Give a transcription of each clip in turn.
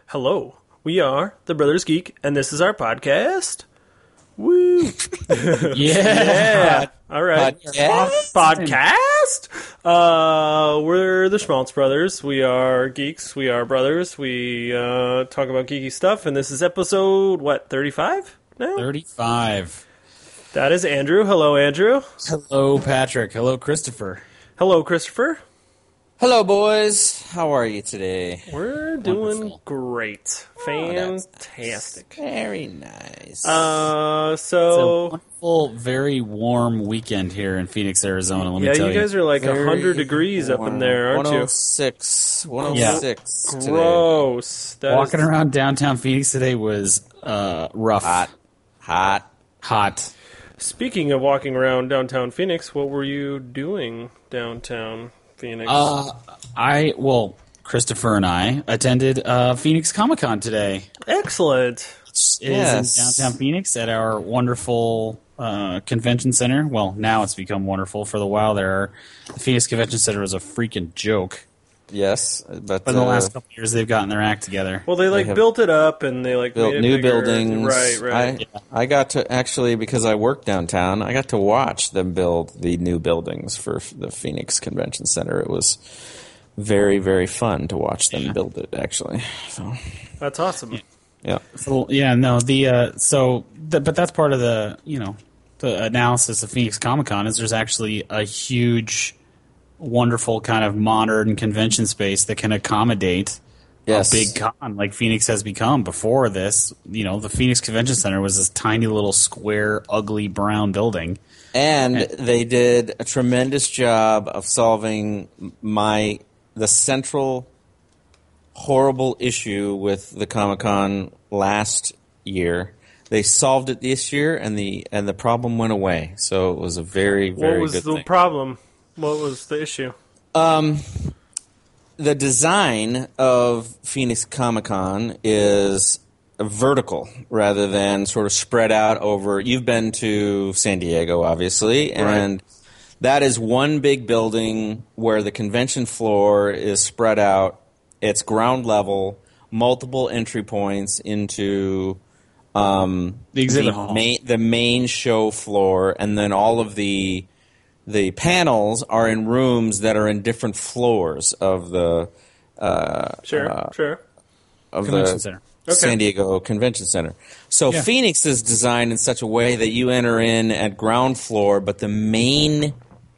Hello, we are the Brothers Geek, and this is our podcast. Woo! Yeah. All right. Podcast? We're the Schmaltz Brothers. We are geeks. We are brothers. We talk about geeky stuff, and this is episode, 35 now? 35. That is Andrew. Hello, Andrew. Hello, Patrick. Hello, Christopher. Hello, Christopher. Hello, boys. How are you today? We're doing Wonderful. great. That's Fantastic. Very nice. It's a So... wonderful, very warm weekend here in Phoenix, Arizona. Let me Yeah, tell you guys are like Very 100 degrees up in there, aren't you? 106 today. Gross. That Walking is- around downtown Phoenix today was rough. Hot. Speaking of walking around downtown Phoenix, what were you doing downtown Phoenix? Christopher and I attended Phoenix Comic-Con today. Excellent. It is in downtown Phoenix at our wonderful convention center. Well, now it's become wonderful. For the while there, the Phoenix Convention Center was a freaking joke. Yes, but But in the last couple of years, they've gotten their act together. Well, they have built it up and they built made it new bigger. buildings. Right. I got to actually, because I work downtown, I got to watch them build the new buildings for the Phoenix Convention Center. It was very, very fun to watch them build it. Actually, so That's awesome. yeah. But that's part of the analysis of Phoenix Comic-Con is there's actually a huge, wonderful kind of modern convention space that can accommodate Yes. a big con like Phoenix has become. Before this, the Phoenix Convention Center was this tiny little square, ugly brown building. And they did a tremendous job of solving the central horrible issue with the Comic-Con last year. They solved it this year, and the problem went away. So it was a very, very What was good the thing. problem? What was the issue? The design of Phoenix Comic-Con is vertical rather than sort of spread out over. You've been to San Diego, obviously, and that is one big building where the convention floor is spread out. It's ground level, multiple entry points into The exhibit hall. the main show floor, and then all of the panels are in rooms that are in different floors of the Sure. of Convention the Center. San Diego Convention Center. So Yeah. Phoenix is designed in such a way that you enter in at ground floor, but the main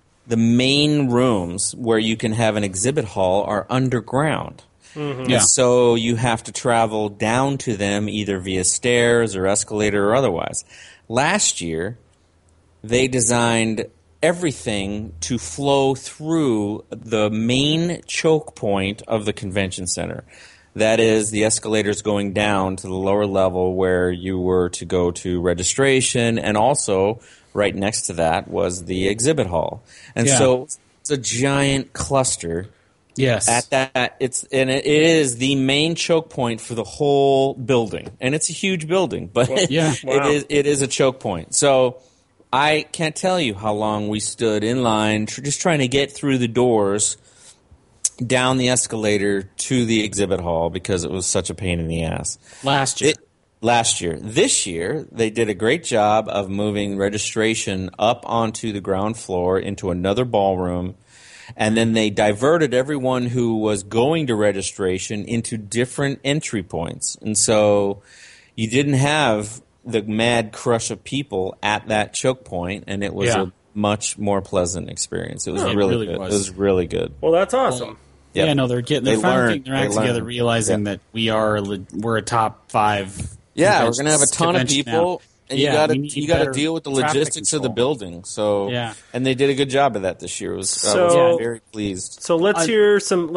rooms where you can have an exhibit hall are underground. Yeah. So you have to travel down to them either via stairs or escalator or otherwise. Last year, they designed everything to flow through the main choke point of the convention center. That is the escalators going down to the lower level where you were to go to registration, and also right next to that was the exhibit hall. And Yeah. so it's a giant cluster. Yes. At that, it is the main choke point for the whole building, and it's a huge building, but yeah. Wow. it is a choke point. So I can't tell you how long we stood in line, just trying to get through the doors, down the escalator to the exhibit hall because it was such a pain in the ass. Last year. Last year. This year, they did a great job of moving registration up onto the ground floor into another ballroom. And then they diverted everyone who was going to registration into different entry points. And so you didn't have the mad crush of people at that choke point, and it was a much more pleasant experience. It was It really really good. was. It was really good. Well, that's awesome. Yep. Yeah, no, they're finally learned. getting their act They together, learned. realizing that we're a top 5. Yeah, we're gonna have a ton of convention people, now. and Yeah, we need you gotta better deal with the traffic logistics of the control. building. So Yeah. and they did a good job of that this year. I was So- very pleased. So let's hear some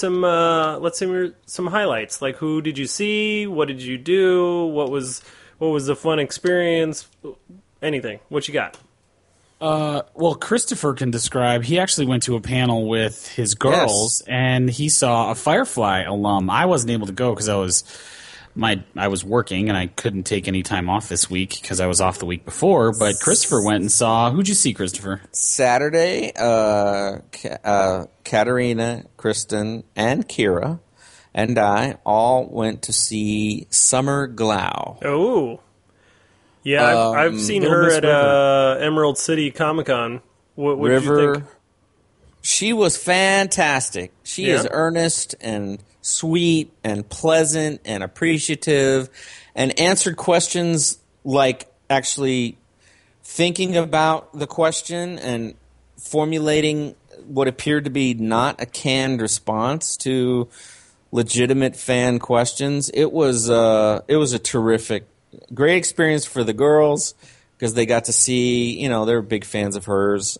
highlights. Like, who did you see? What did you do? What was the fun experience? Anything. What you got? Well, Christopher can describe. He actually went to a panel with his girls, and he saw a Firefly alum. I wasn't able to go because I was working and I couldn't take any time off this week because I was off the week before. But Christopher went and saw. Who'd you see, Christopher? Saturday, Katerina, Kristen, and Kira and I all went to see Summer Glau. Oh. Yeah, I've seen Little her Miss at River. Emerald City Comic-Con. What did you River. think? She was fantastic. She is Yeah? earnest and sweet and pleasant and appreciative and answered questions like actually thinking about the question and formulating what appeared to be not a canned response to legitimate fan questions. It was a terrific, great experience for the girls because they got to see, they're big fans of hers.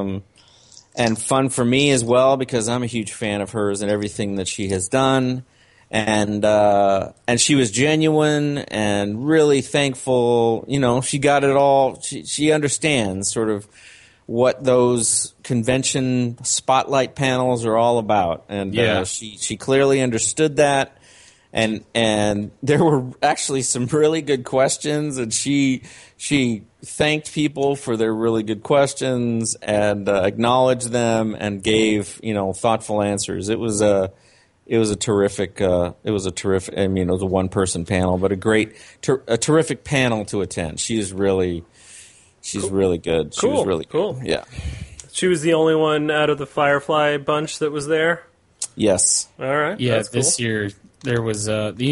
And fun for me as well because I'm a huge fan of hers and everything that she has done. And she was genuine and really thankful. She got it all. She understands sort of what those convention spotlight panels are all about. And she clearly understood that. And there were actually some really good questions, and she thanked people for their really good questions and acknowledged them and gave thoughtful answers. It was a terrific. I mean, it was a one-person panel, but a terrific panel to attend. She's really good. She was really cool. good. Yeah. She was the only one out of the Firefly bunch that was there? Yes. All right. Yeah, that's this cool. year there was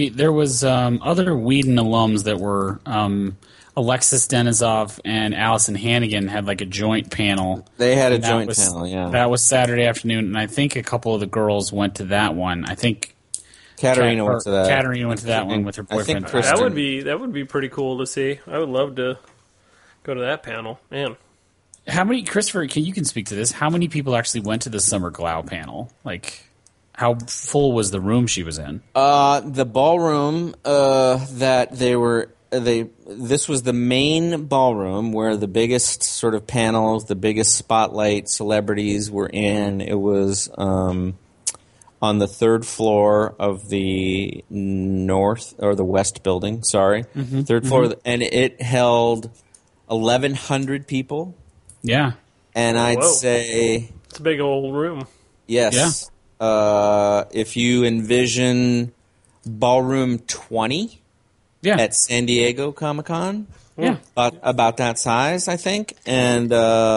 other Whedon alums that were Alexis Denisov and Allison Hannigan had like a joint panel. They had a And that joint was- panel, yeah. That was Saturday afternoon, and I think a couple of the girls went to that one. I think Katarina went to that. Katarina went to that one with her I think boyfriend. Kristen- That would be pretty cool to see. I would love to go to that panel. Man. How many, Christopher? You can speak to this. How many people actually went to the Summer Glau panel? Like, how full was the room she was in? The ballroom that this was the main ballroom where the biggest sort of panels, the biggest spotlight celebrities were in. It was on the third floor of the north or the west building. Sorry, third floor, and it held 1,100 people. Yeah. And I'd Whoa. say It's a big old room. yes. If you envision Ballroom 20 Yeah. at San Diego Comic-Con, yeah. about that size, I think, and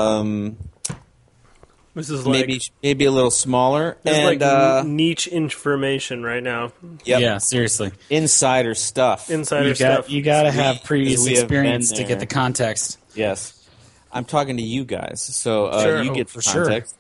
This is like maybe a little smaller. this And is like niche information right now. yep, Yeah, seriously. insider stuff. Insider stuff. You got to have previous we have been experience to there. get the context. Yes, I'm talking to you guys, so Sure. you Oh, get for the sure. context.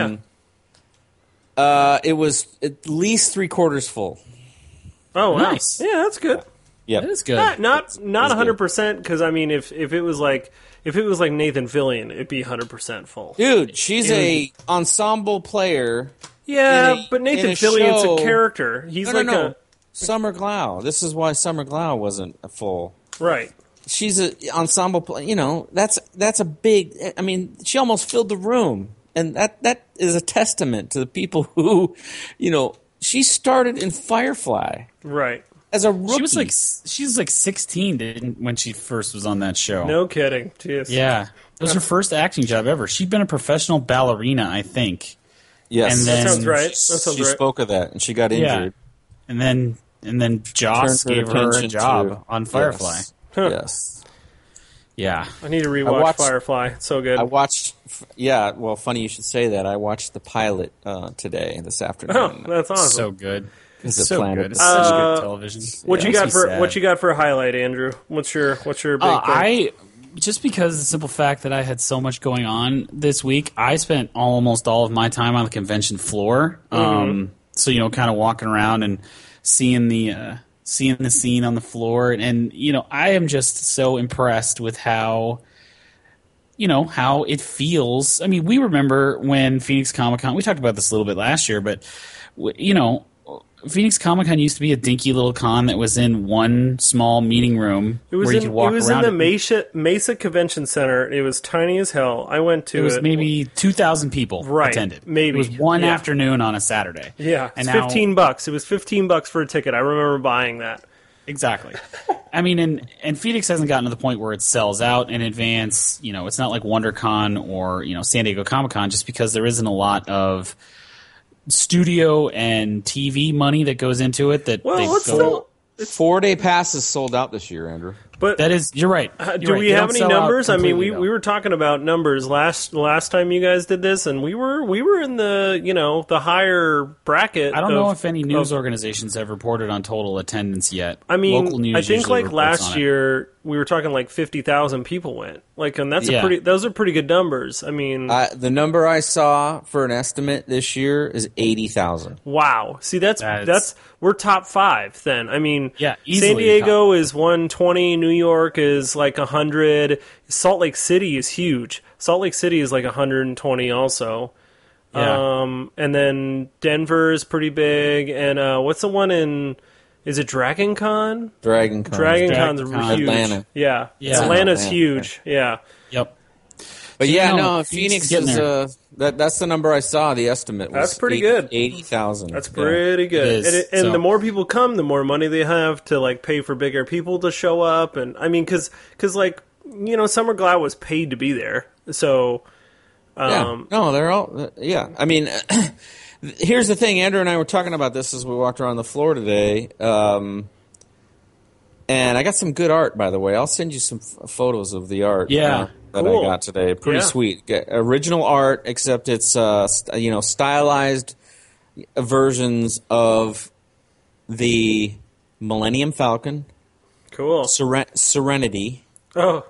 Yeah. It was at least 3/4 full. Oh, wow. Nice. Yeah, that's good. Yep. That is good. Not It's 100% because I mean if it was like Nathan Fillion, it'd be 100% full. Dude, she's a ensemble player. Yeah, in a- but Nathan in a Fillion's show- a character. He's No. Summer Glau. This is why Summer Glau wasn't full. right. She's a ensemble player. That's a big. I mean, she almost filled the room, and that is a testament to the people who, she started in Firefly Right. as a rookie. She was like 16 when she first was on that show. No kidding. Jeez. Yeah. It was her first acting job ever. She'd been a professional ballerina, I think. yes, and then- That sounds right. That she sounds right. spoke of that, and she got injured. And then Joss Turned gave her a attention job to- on Firefly. Yes. Huh. Yes. Yeah. I need to rewatch watched- Firefly. It's so good. I watched. Yeah, well, funny you should say that. I watched the pilot this Oh, afternoon. that's awesome. So good. It's It's a so Planet good. It's of the such Apes. good television. what you Makes got me for sad. what you got for a highlight, Andrew? What's your big thing? I just because the simple fact that I had so much going on this week, I spent almost all of my time on the convention floor. So kind of walking around and seeing the scene on the floor, and I am just so impressed with how it feels. I mean, we remember when Phoenix Comic Con. We talked about this a little bit last year, but Phoenix Comic Con used to be a dinky little con that was in one small meeting room It was where you in could walk it was around. in the Mesa Convention Center. It was tiny as hell. I went to It was it. maybe 2,000 people Right, attended. maybe. It was one Yeah. afternoon on a Saturday. Yeah, and it's now, $15. It was $15 for a ticket. I remember buying that. Exactly. I mean, and Phoenix hasn't gotten to the point where it sells out in advance. It's not like WonderCon or San Diego Comic Con, just because there isn't a lot of studio and TV money that goes into it. That Well, they let's go, still. 4-day passes sold out this year, Andrew. But that is, you're right. do we have any numbers? I mean, we we were talking about numbers last time you guys did this, and we were in the the higher bracket. I don't know if any news organizations have reported on total attendance yet. I mean, Local news I think usually like reports last on it. year we were talking like 50,000 people went. Like, and that's Yeah. those are pretty good numbers. I mean, The number I saw for an estimate this year is 80,000. wow. See, that's we're top 5 then. I mean, Yeah, San easily Diego is 120, New York is like 100, Salt Lake City is huge. Salt Lake City is like 120 also. Yeah. And then Denver is pretty big, and what's the one in? Is it Dragon Con? Dragon Con. Dragon Con's Dragon Con. huge. Atlanta. Yeah, Yeah. Atlanta's Atlanta, huge. Yeah. Yep. But So, yeah, you know, no, Phoenix Phoenix is getting is that's the number I saw. The estimate was That's pretty good. 80,000. That's pretty good. It is, And so- the more people come, the more money they have to like pay for bigger people to show up. And I mean, because like Summer Glau was paid to be there, so Yeah. No, they're all. Yeah, I mean, here's the thing. Andrew and I were talking about this as we walked around the floor today, and I got some good art, by the way. I'll send you some photos of the art. Yeah. That Cool. I got today. Pretty Yeah. sweet. Original art, except it's stylized versions of the Millennium Falcon, cool. Serenity, Oh,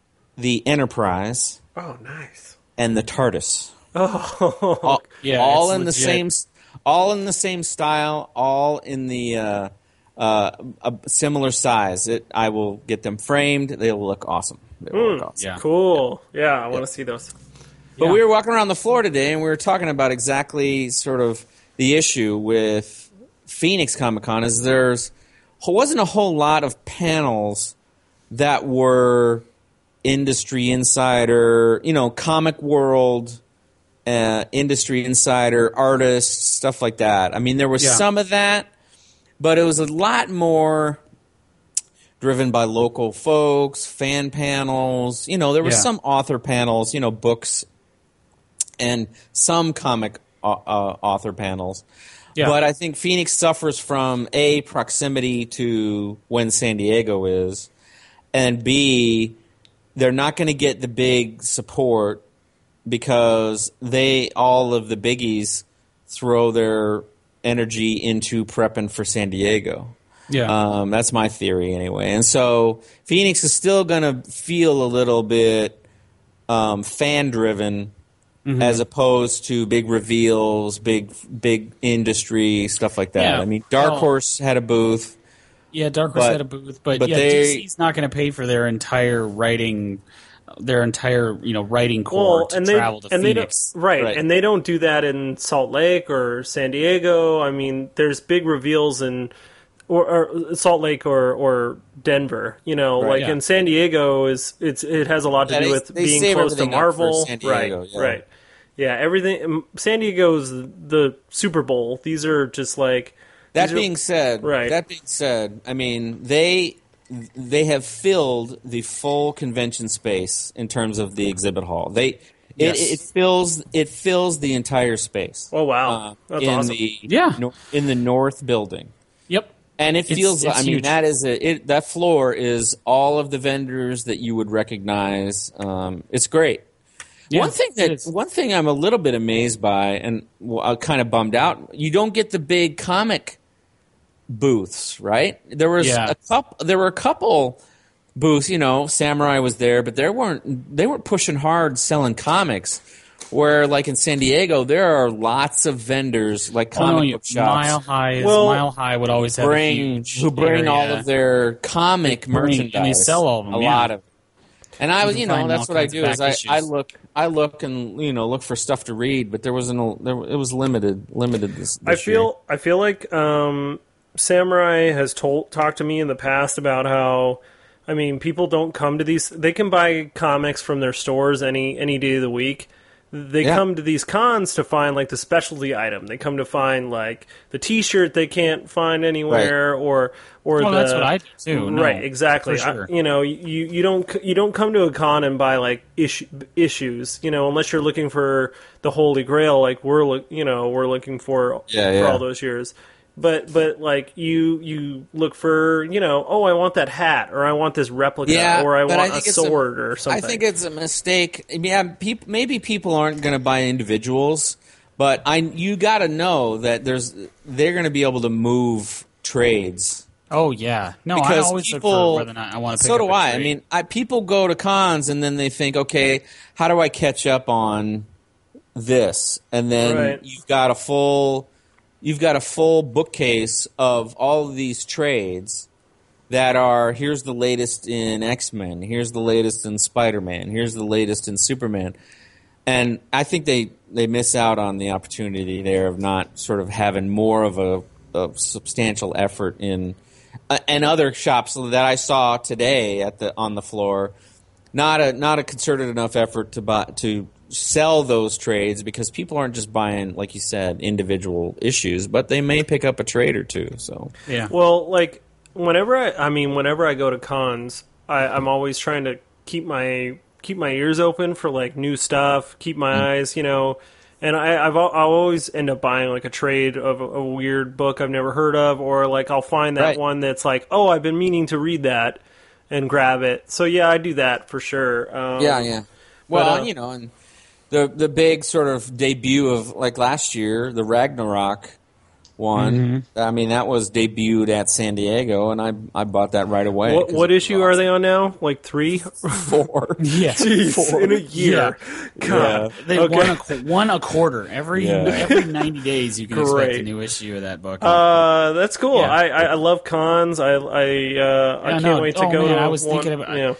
the Enterprise, nice. and the TARDIS. Oh, all, Yeah, all it's in legit. all in the same style, all in the a similar size. I will get them framed. They'll look awesome. They'll look awesome. Yeah. cool. Yeah, I want to see those. But Yeah. we were walking around the floor today, and we were talking about exactly sort of the issue with Phoenix Comic Con. Is wasn't a whole lot of panels that were industry insider, comic world. Industry insider, artists, stuff like that. I mean, there was Yeah. some of that, but it was a lot more driven by local folks, fan panels. There were Yeah. some author panels, books, and some comic author panels. Yeah. But I think Phoenix suffers from A, proximity to when San Diego is, and B, they're not going to get the big support because all of the biggies throw their energy into prepping for San Diego. Yeah. That's my theory anyway. And so Phoenix is still going to feel a little bit fan-driven as opposed to big reveals, big industry, stuff like that. Yeah. I mean, Dark Well- Horse had a booth. Yeah, Dark Horse But- had a booth, but but yeah, they- DC's not going to pay for their entire writing corps to travel to Phoenix. Right. And they don't do that in Salt Lake or San Diego. I mean, there's big reveals in or Salt Lake or Denver. Like yeah. in San Diego it has a lot to Yeah, do they- with they being save close to everything up for Marvel. San Diego, right, yeah. right. Yeah, everything. San Diego's the Super Bowl. These are just like. That these are- being said, Right. I mean, they have filled the full convention space in terms of the exhibit hall. Yes. It fills the entire space. Oh wow, that's in awesome. in the north building. Yep. And it feels. it's I mean, huge. that floor is all of the vendors that you would recognize. It's great. Yeah, it is. One thing I'm a little bit amazed by, and I'm kind of bummed out. You don't get the big comic booths, right? There was Yeah. There were a couple booths. Samurai was there, but they weren't pushing hard selling comics. Where, like in San Diego, there are lots of vendors, like comic book shops. Mile High would always have a huge who bring area. all of their comic merchandise, and they sell all of them, a yeah. lot of it. And I was, You can find that's all what I kinds do of is back I issues. look and look for stuff to read, but there wasn't it was limited this I feel like Samurai has talked to me in the past about how, people don't come to these. They can buy comics from their stores any day of the week, they come to these cons to find like the specialty item. They come to find like the T-shirt they can't find anywhere, or that's what I do too. No, right, exactly. for sure. You don't come to a con and buy like issues, unless you're looking for the Holy Grail, like we're looking for all those years. But like you look for I want that hat, or I want this replica, or I want a sword or something. I think it's a mistake. Yeah, maybe people aren't going to buy individuals, but you got to know that they're going to be able to move trades. Oh yeah, no, I always look for whether or not I want to. So do I. I mean, people go to cons and then they think, okay, how do I catch up on this? And then you've got a full bookcase of all of these trades that are, here's the latest in X-Men, here's the latest in Spider-Man, here's the latest in Superman. And I think they miss out on the opportunity there of not sort of having more of a substantial effort in and other shops that I saw today on the floor. Not a concerted enough effort to sell those trades, because people aren't just buying, like you said, individual issues, but they may pick up a trade or two. So yeah. Well, like whenever I go to cons, I'm always trying to keep my ears open for like new stuff, keep my eyes, and I'll always end up buying like a trade of a weird book I've never heard of, or like I'll find that one that's like, oh, I've been meaning to read that, and grab it. So yeah, I do that for sure. Yeah. Well, and the big sort of debut of like last year, the Ragnarok one. Mm-hmm. I mean, that was debuted at San Diego, and I bought that right away. What issue are they on now? Like 3? 4. Yeah. Jeez, 4. In a year. Yeah. God. Yeah. They won a quarter. Every 90 days you can expect a new issue of that book. That's cool. Yeah. I love cons. I can't wait to go to I was one. Thinking about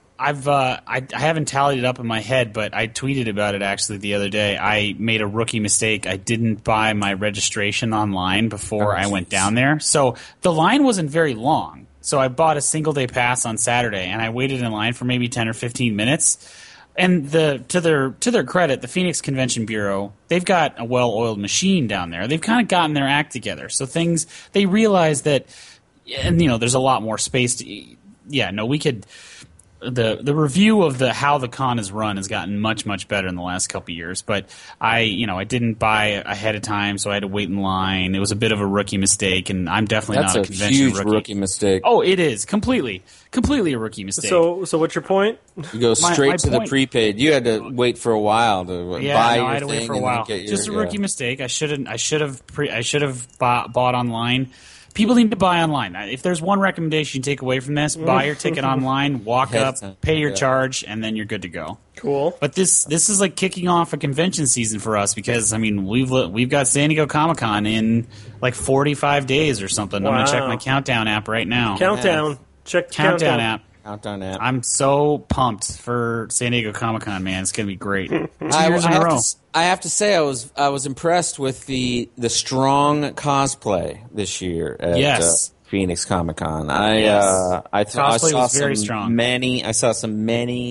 I haven't tallied it up in my head, but I tweeted about it actually the other day. I made a rookie mistake. I didn't buy my registration online before I went down there. So the line wasn't very long. So I bought a single day pass on Saturday, and I waited in line for maybe 10 or 15 minutes. And to their credit, the Phoenix Convention Bureau, they've got a well-oiled machine down there. They've kind of gotten their act together. So they realize that, and there's a lot more space to. We could. The review of how the con is run has gotten much, much better in the last couple of years. But I didn't buy ahead of time, so I had to wait in line. It was a bit of a rookie mistake, and I'm definitely not a convention huge rookie mistake. Oh, it is completely a rookie mistake. So what's your point? You go straight to the prepaid. You had to wait for a while to buy your I had to thing wait for a while. Just a rookie mistake. I should have bought online. People need to buy online. If there's one recommendation you take away from this, buy your ticket online, walk up, pay your charge, and then you're good to go. Cool. But this is like kicking off a convention season for us, because we've got San Diego Comic-Con in like 45 days or something. Wow. I'm gonna check my countdown app right now. Countdown. Check the countdown app. Countdown app. I'm so pumped for San Diego Comic-Con, man. It's gonna be great. 2 years in a row. I have to say, I was impressed with the strong cosplay this year at Phoenix Comic-Con. I saw very strong. I saw some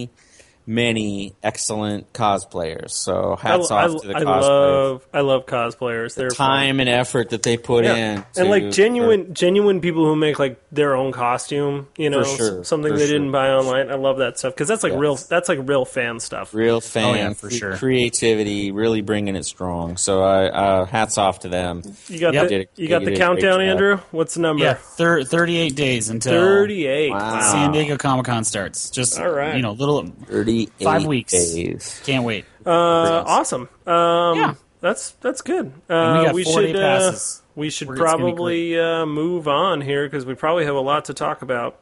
many excellent cosplayers. So hats off to the cosplayers. I love cosplayers. The time and effort that they put in, and like genuine people who make like their own costume. Something they didn't buy online. I love that stuff, because that's like real. That's like real fan stuff. Real fan, for sure. Creativity, really bringing it strong. So I hats off to them. You got the countdown, Andrew. What's the number? Yeah, 38 days until 38. Wow. San Diego Comic-Con starts. Just all right. Little 5 weeks. Days. Can't wait. Awesome. That's good. We got 4-day passes. We should probably move on here, because we probably have a lot to talk about.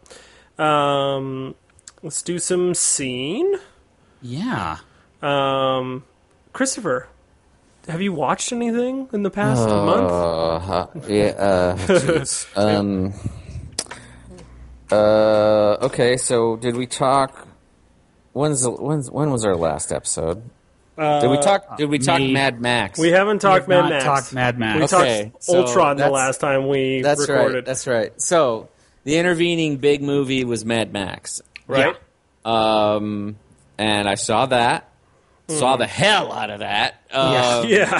Let's do some scene. Yeah. Christopher, have you watched anything in the past month? Okay, so did we talk? When was our last episode? Did we talk Mad Max? We haven't talked Mad Max. Talked Mad Max. We talked Ultron the last time we recorded. That's right. So the intervening big movie was Mad Max, right? Yeah. And I saw that. Saw the hell out of that. Yeah.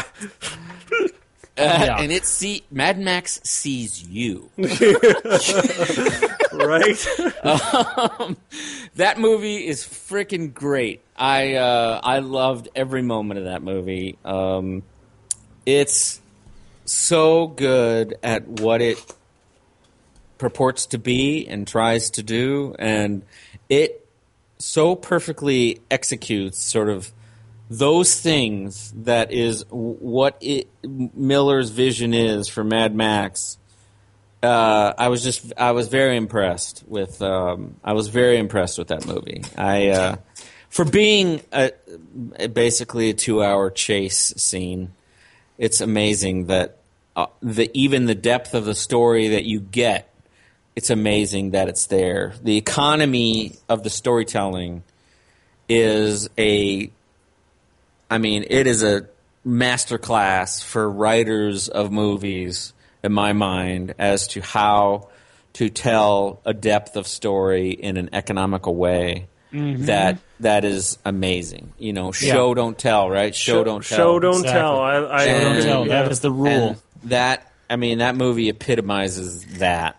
And Mad Max sees you. Right? That movie is freaking great. I loved every moment of that movie. It's so good at what it purports to be and tries to do, and it so perfectly executes sort of those things that is what Miller's vision is for Mad Max. I was very impressed with that movie. For being basically a 2-hour chase scene, it's amazing that even the depth of the story that you get, it's amazing that it's there. The economy of the storytelling is it is a masterclass for writers of movies, in my mind, as to how to tell a depth of story in an economical way. Mm-hmm. That is amazing. Show don't tell, right? Show don't tell. Show don't tell. Show don't tell. That is the rule. And that movie epitomizes that.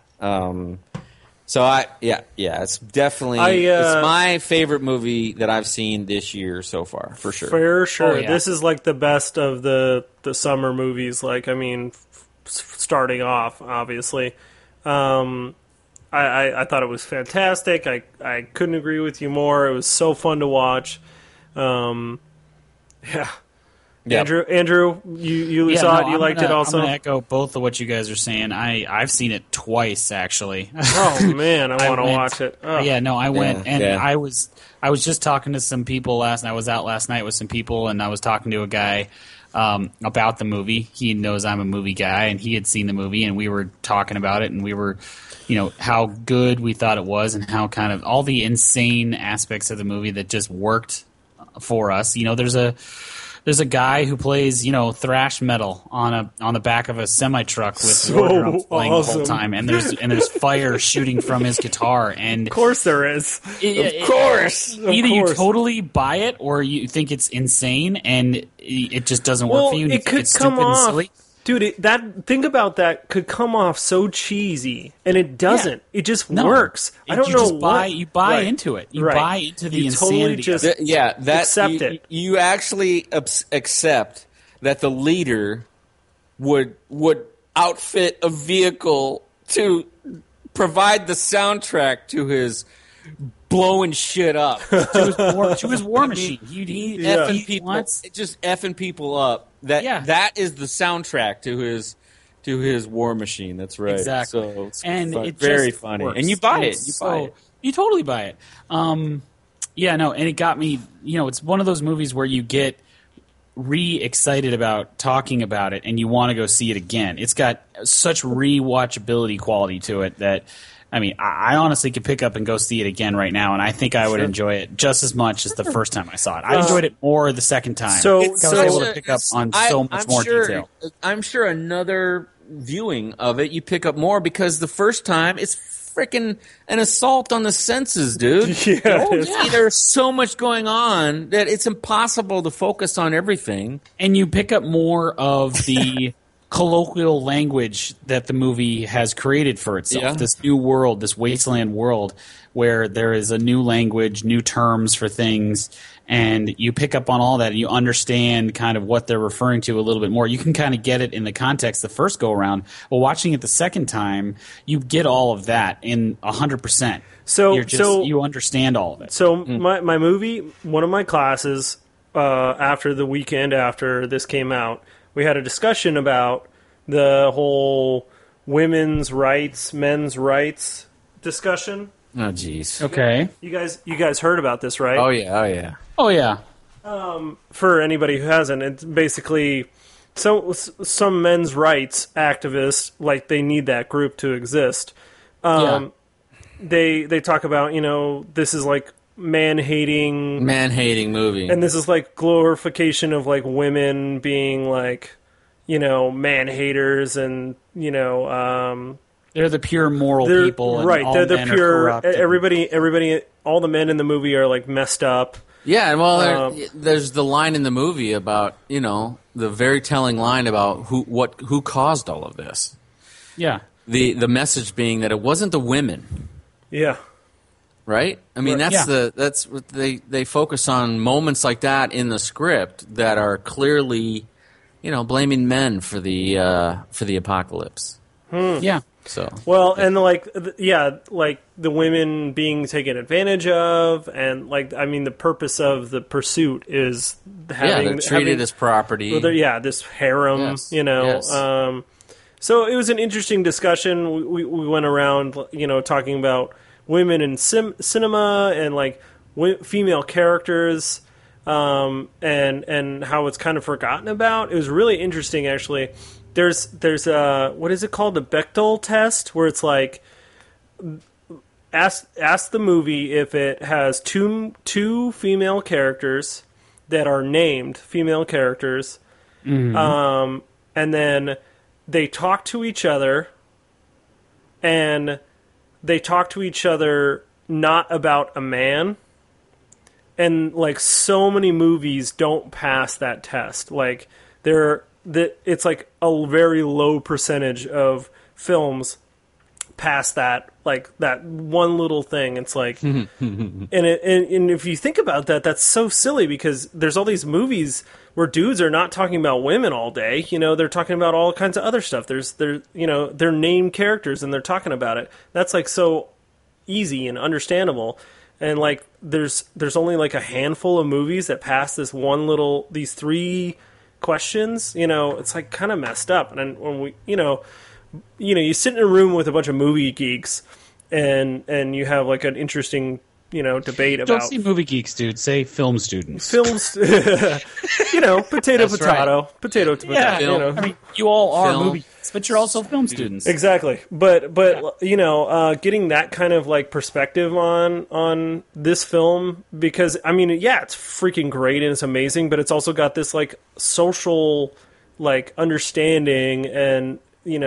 It's definitely it's my favorite movie that I've seen this year so far, for sure. For sure. Oh, yeah. This is like the best of the summer movies, starting off, obviously. I thought it was fantastic. I couldn't agree with you more. It was so fun to watch. Yeah. Yep. Andrew, you saw it. You liked it also. I'm gonna echo both of what you guys are saying. I've seen it twice actually. Oh man, I want to watch it. Oh. Yeah, no, I went and I was just talking to some people last night. I was out last night with some people, and I was talking to a guy about the movie. He knows I'm a movie guy, and he had seen the movie, and we were talking about it, and we were, how good we thought it was, and how kind of all the insane aspects of the movie that just worked for us. There's a guy who plays, thrash metal on the back of a semi truck with war drums playing the whole time, and there's fire shooting from his guitar. And of course there is. Of course. Either you totally buy it or you think it's insane, and it just doesn't work for you. It could it's come stupid off. And silly. Dude, think about that. Could come off so cheesy, and it doesn't. Yeah. It just works. I don't know why. You buy into it. You buy into the insanity. Accept it. You actually accept that the leader would outfit a vehicle to provide the soundtrack to his blowing shit up to his war machine. He effing people, just effing people up. That is the soundtrack to his war machine. That's right. Exactly. So it's it very just funny, works. and you buy it. You totally buy it. And it got me. It's one of those movies where you get re-excited about talking about it, and you want to go see it again. It's got such re-watchability quality to it that. I honestly could pick up and go see it again right now, and I think I would enjoy it just as much as the first time I saw it. I enjoyed it more the second time. So I was able to pick up on so much more detail. I'm sure another viewing of it, you pick up more because the first time it's freaking an assault on the senses, dude. There's so much going on that it's impossible to focus on everything. And you pick up more of the colloquial language that the movie has created for itself. Yeah. This new world, this wasteland world, where there is a new language, new terms for things, and you pick up on all that, and you understand kind of what they're referring to a little bit more. You can kind of get it in the context the first go around. Well, watching it the second time, you get all of that in 100%. So you understand all of it. So my movie, one of my classes, after the weekend after this came out, we had a discussion about the whole women's rights, men's rights discussion. Oh, jeez. Okay. You guys heard about this, right? Oh yeah. Oh yeah. For anybody who hasn't, it's basically some men's rights activists, like they need that group to exist. They talk about, this is like man-hating movie, and this is like glorification of like women being like, man-haters, and they're the pure moral people, and right? All they're the men pure. Are corrupt. Everybody, all the men in the movie are like messed up. Yeah, well, there's the line in the movie about, the very telling line about who caused all of this. Yeah. The message being that it wasn't the women. Yeah. Right? I mean, that's what they focus on moments like that in the script that are clearly, blaming men for the apocalypse. Yeah. So well, and like the women being taken advantage of, and the purpose of the pursuit is they're treated as property. Well, this harem, Yes. Yes. So it was an interesting discussion. We went around, talking about women in cinema and female characters, and how it's kind of forgotten about. It was really interesting, actually. There's what is it called? The Bechdel test, where it's like ask the movie if it has two female characters that are named female characters, and then they talk to each other, and they talk to each other not about a man. And so many movies don't pass that test. It's like a very low percentage of films pass that that one little thing. It's like, and if you think about that, that's so silly, because there's all these movies where dudes are not talking about women all day. They're talking about all kinds of other stuff. They're named characters and they're talking about it. That's so easy and understandable. And there's only a handful of movies that pass these three questions. It's kind of messed up. And then when we, you sit in a room with a bunch of movie geeks, and you have an interesting debate about. Don't say movie geeks, dude. Say film students. Films, potato, That's potato, right. potato, tomato. Yeah, I mean, you all are Film. movie geeks, but you're also film students. Exactly, but getting that kind of perspective on this film, because it's freaking great and it's amazing, but it's also got this social understanding, and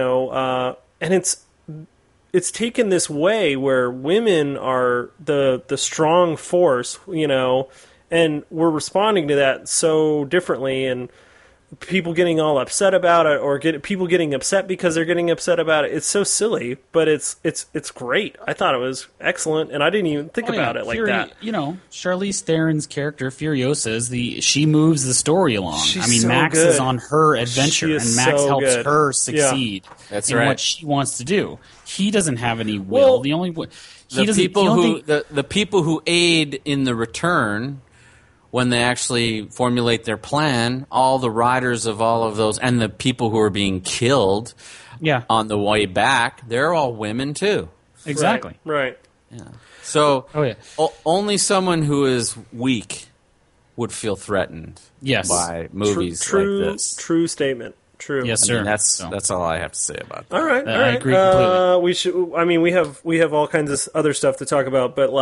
and it's taken this way where women are the strong force, and we're responding to that so differently, and people getting all upset about it, or people getting upset because they're getting upset about it. It's so silly, but it's great. I thought it was excellent, and I didn't even think about it like that. Charlize Theron's character Furiosa she moves the story along. She's so Max good. is on her adventure, She and is Max so helps good. her succeed That's in right. what she wants to do. He doesn't have any will. Well, the only The people who aid in the return, when they actually formulate their plan, all the riders of all of those, and the people who are being killed on the way back, they're all women too. Exactly. Right. Yeah. So yeah. Only someone who is weak would feel threatened by movies like this. True statement. True. Yes, I sir. mean, that's all I have to say about that. All right. All I right. agree completely. We should. We have all kinds of other stuff to talk about, but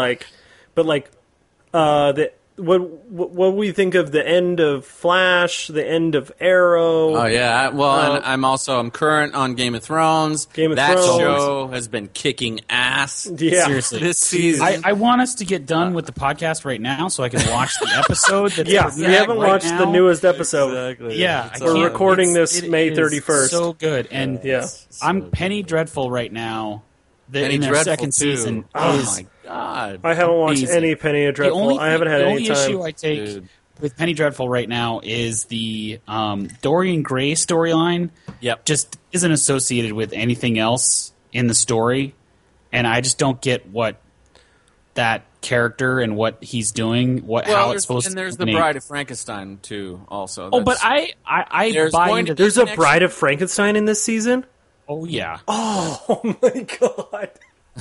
what do we think of the end of Flash, the end of Arrow? Oh yeah, and I'm current on Game of Thrones. That show has been kicking ass. Yeah. Seriously. This season. I want us to get done with the podcast right now so I can watch the episode. That's we haven't watched the newest episode. Exactly. Yeah, We're recording this May 31st. So good, and I'm Penny Dreadful right now. In their second season. Oh my god! I haven't watched any Penny Dreadful. I haven't had any time. The only issue I take with Penny Dreadful right now is the Dorian Gray storyline. Yep. Just isn't associated with anything else in the story, and I just don't get what that character and what he's doing. How it's supposed to. And there's culminate. the Bride of Frankenstein too. Also. Oh, but I buy into There's a Bride of Frankenstein in this season. Oh yeah. Oh my god.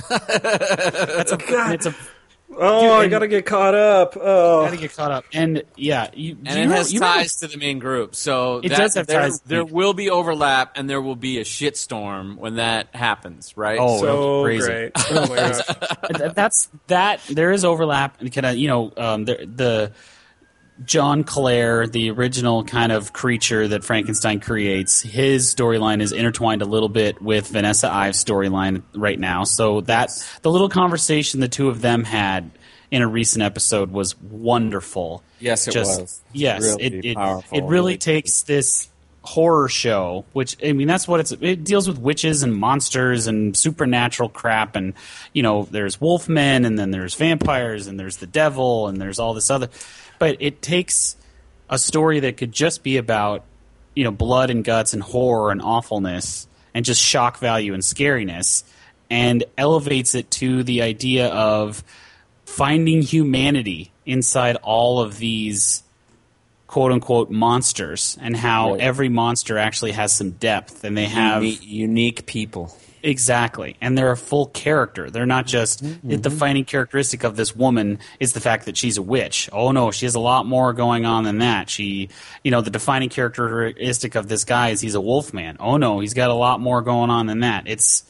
It's a I gotta get caught up. Oh, gotta get caught up. And yeah, it has ties to the main group, so it does have ties. There will be overlap, and there will be a shitstorm when that happens, right? Oh, so crazy. great! Oh my gosh. That's that. There is overlap, and the John Clare, the original kind of creature that Frankenstein creates, his storyline is intertwined a little bit with Vanessa Ives' storyline right now. So that the little conversation the two of them had in a recent episode was wonderful. Yes, it was. Yes, Really powerful, it really takes this horror show, which, I mean, that's what it deals with witches and monsters and supernatural crap, and there's wolfmen, and then there's vampires, and there's the devil, and there's all this other, but it takes a story that could just be about blood and guts and horror and awfulness and just shock value and scariness, and elevates it to the idea of finding humanity inside all of these quote-unquote monsters, and how every monster actually has some depth, and they have unique people. Exactly, and they're a full character. They're not just the defining characteristic of this woman is the fact that she's a witch. Oh no, she has a lot more going on than that. The defining characteristic of this guy is he's a wolfman. Oh no, he's got a lot more going on than that. It's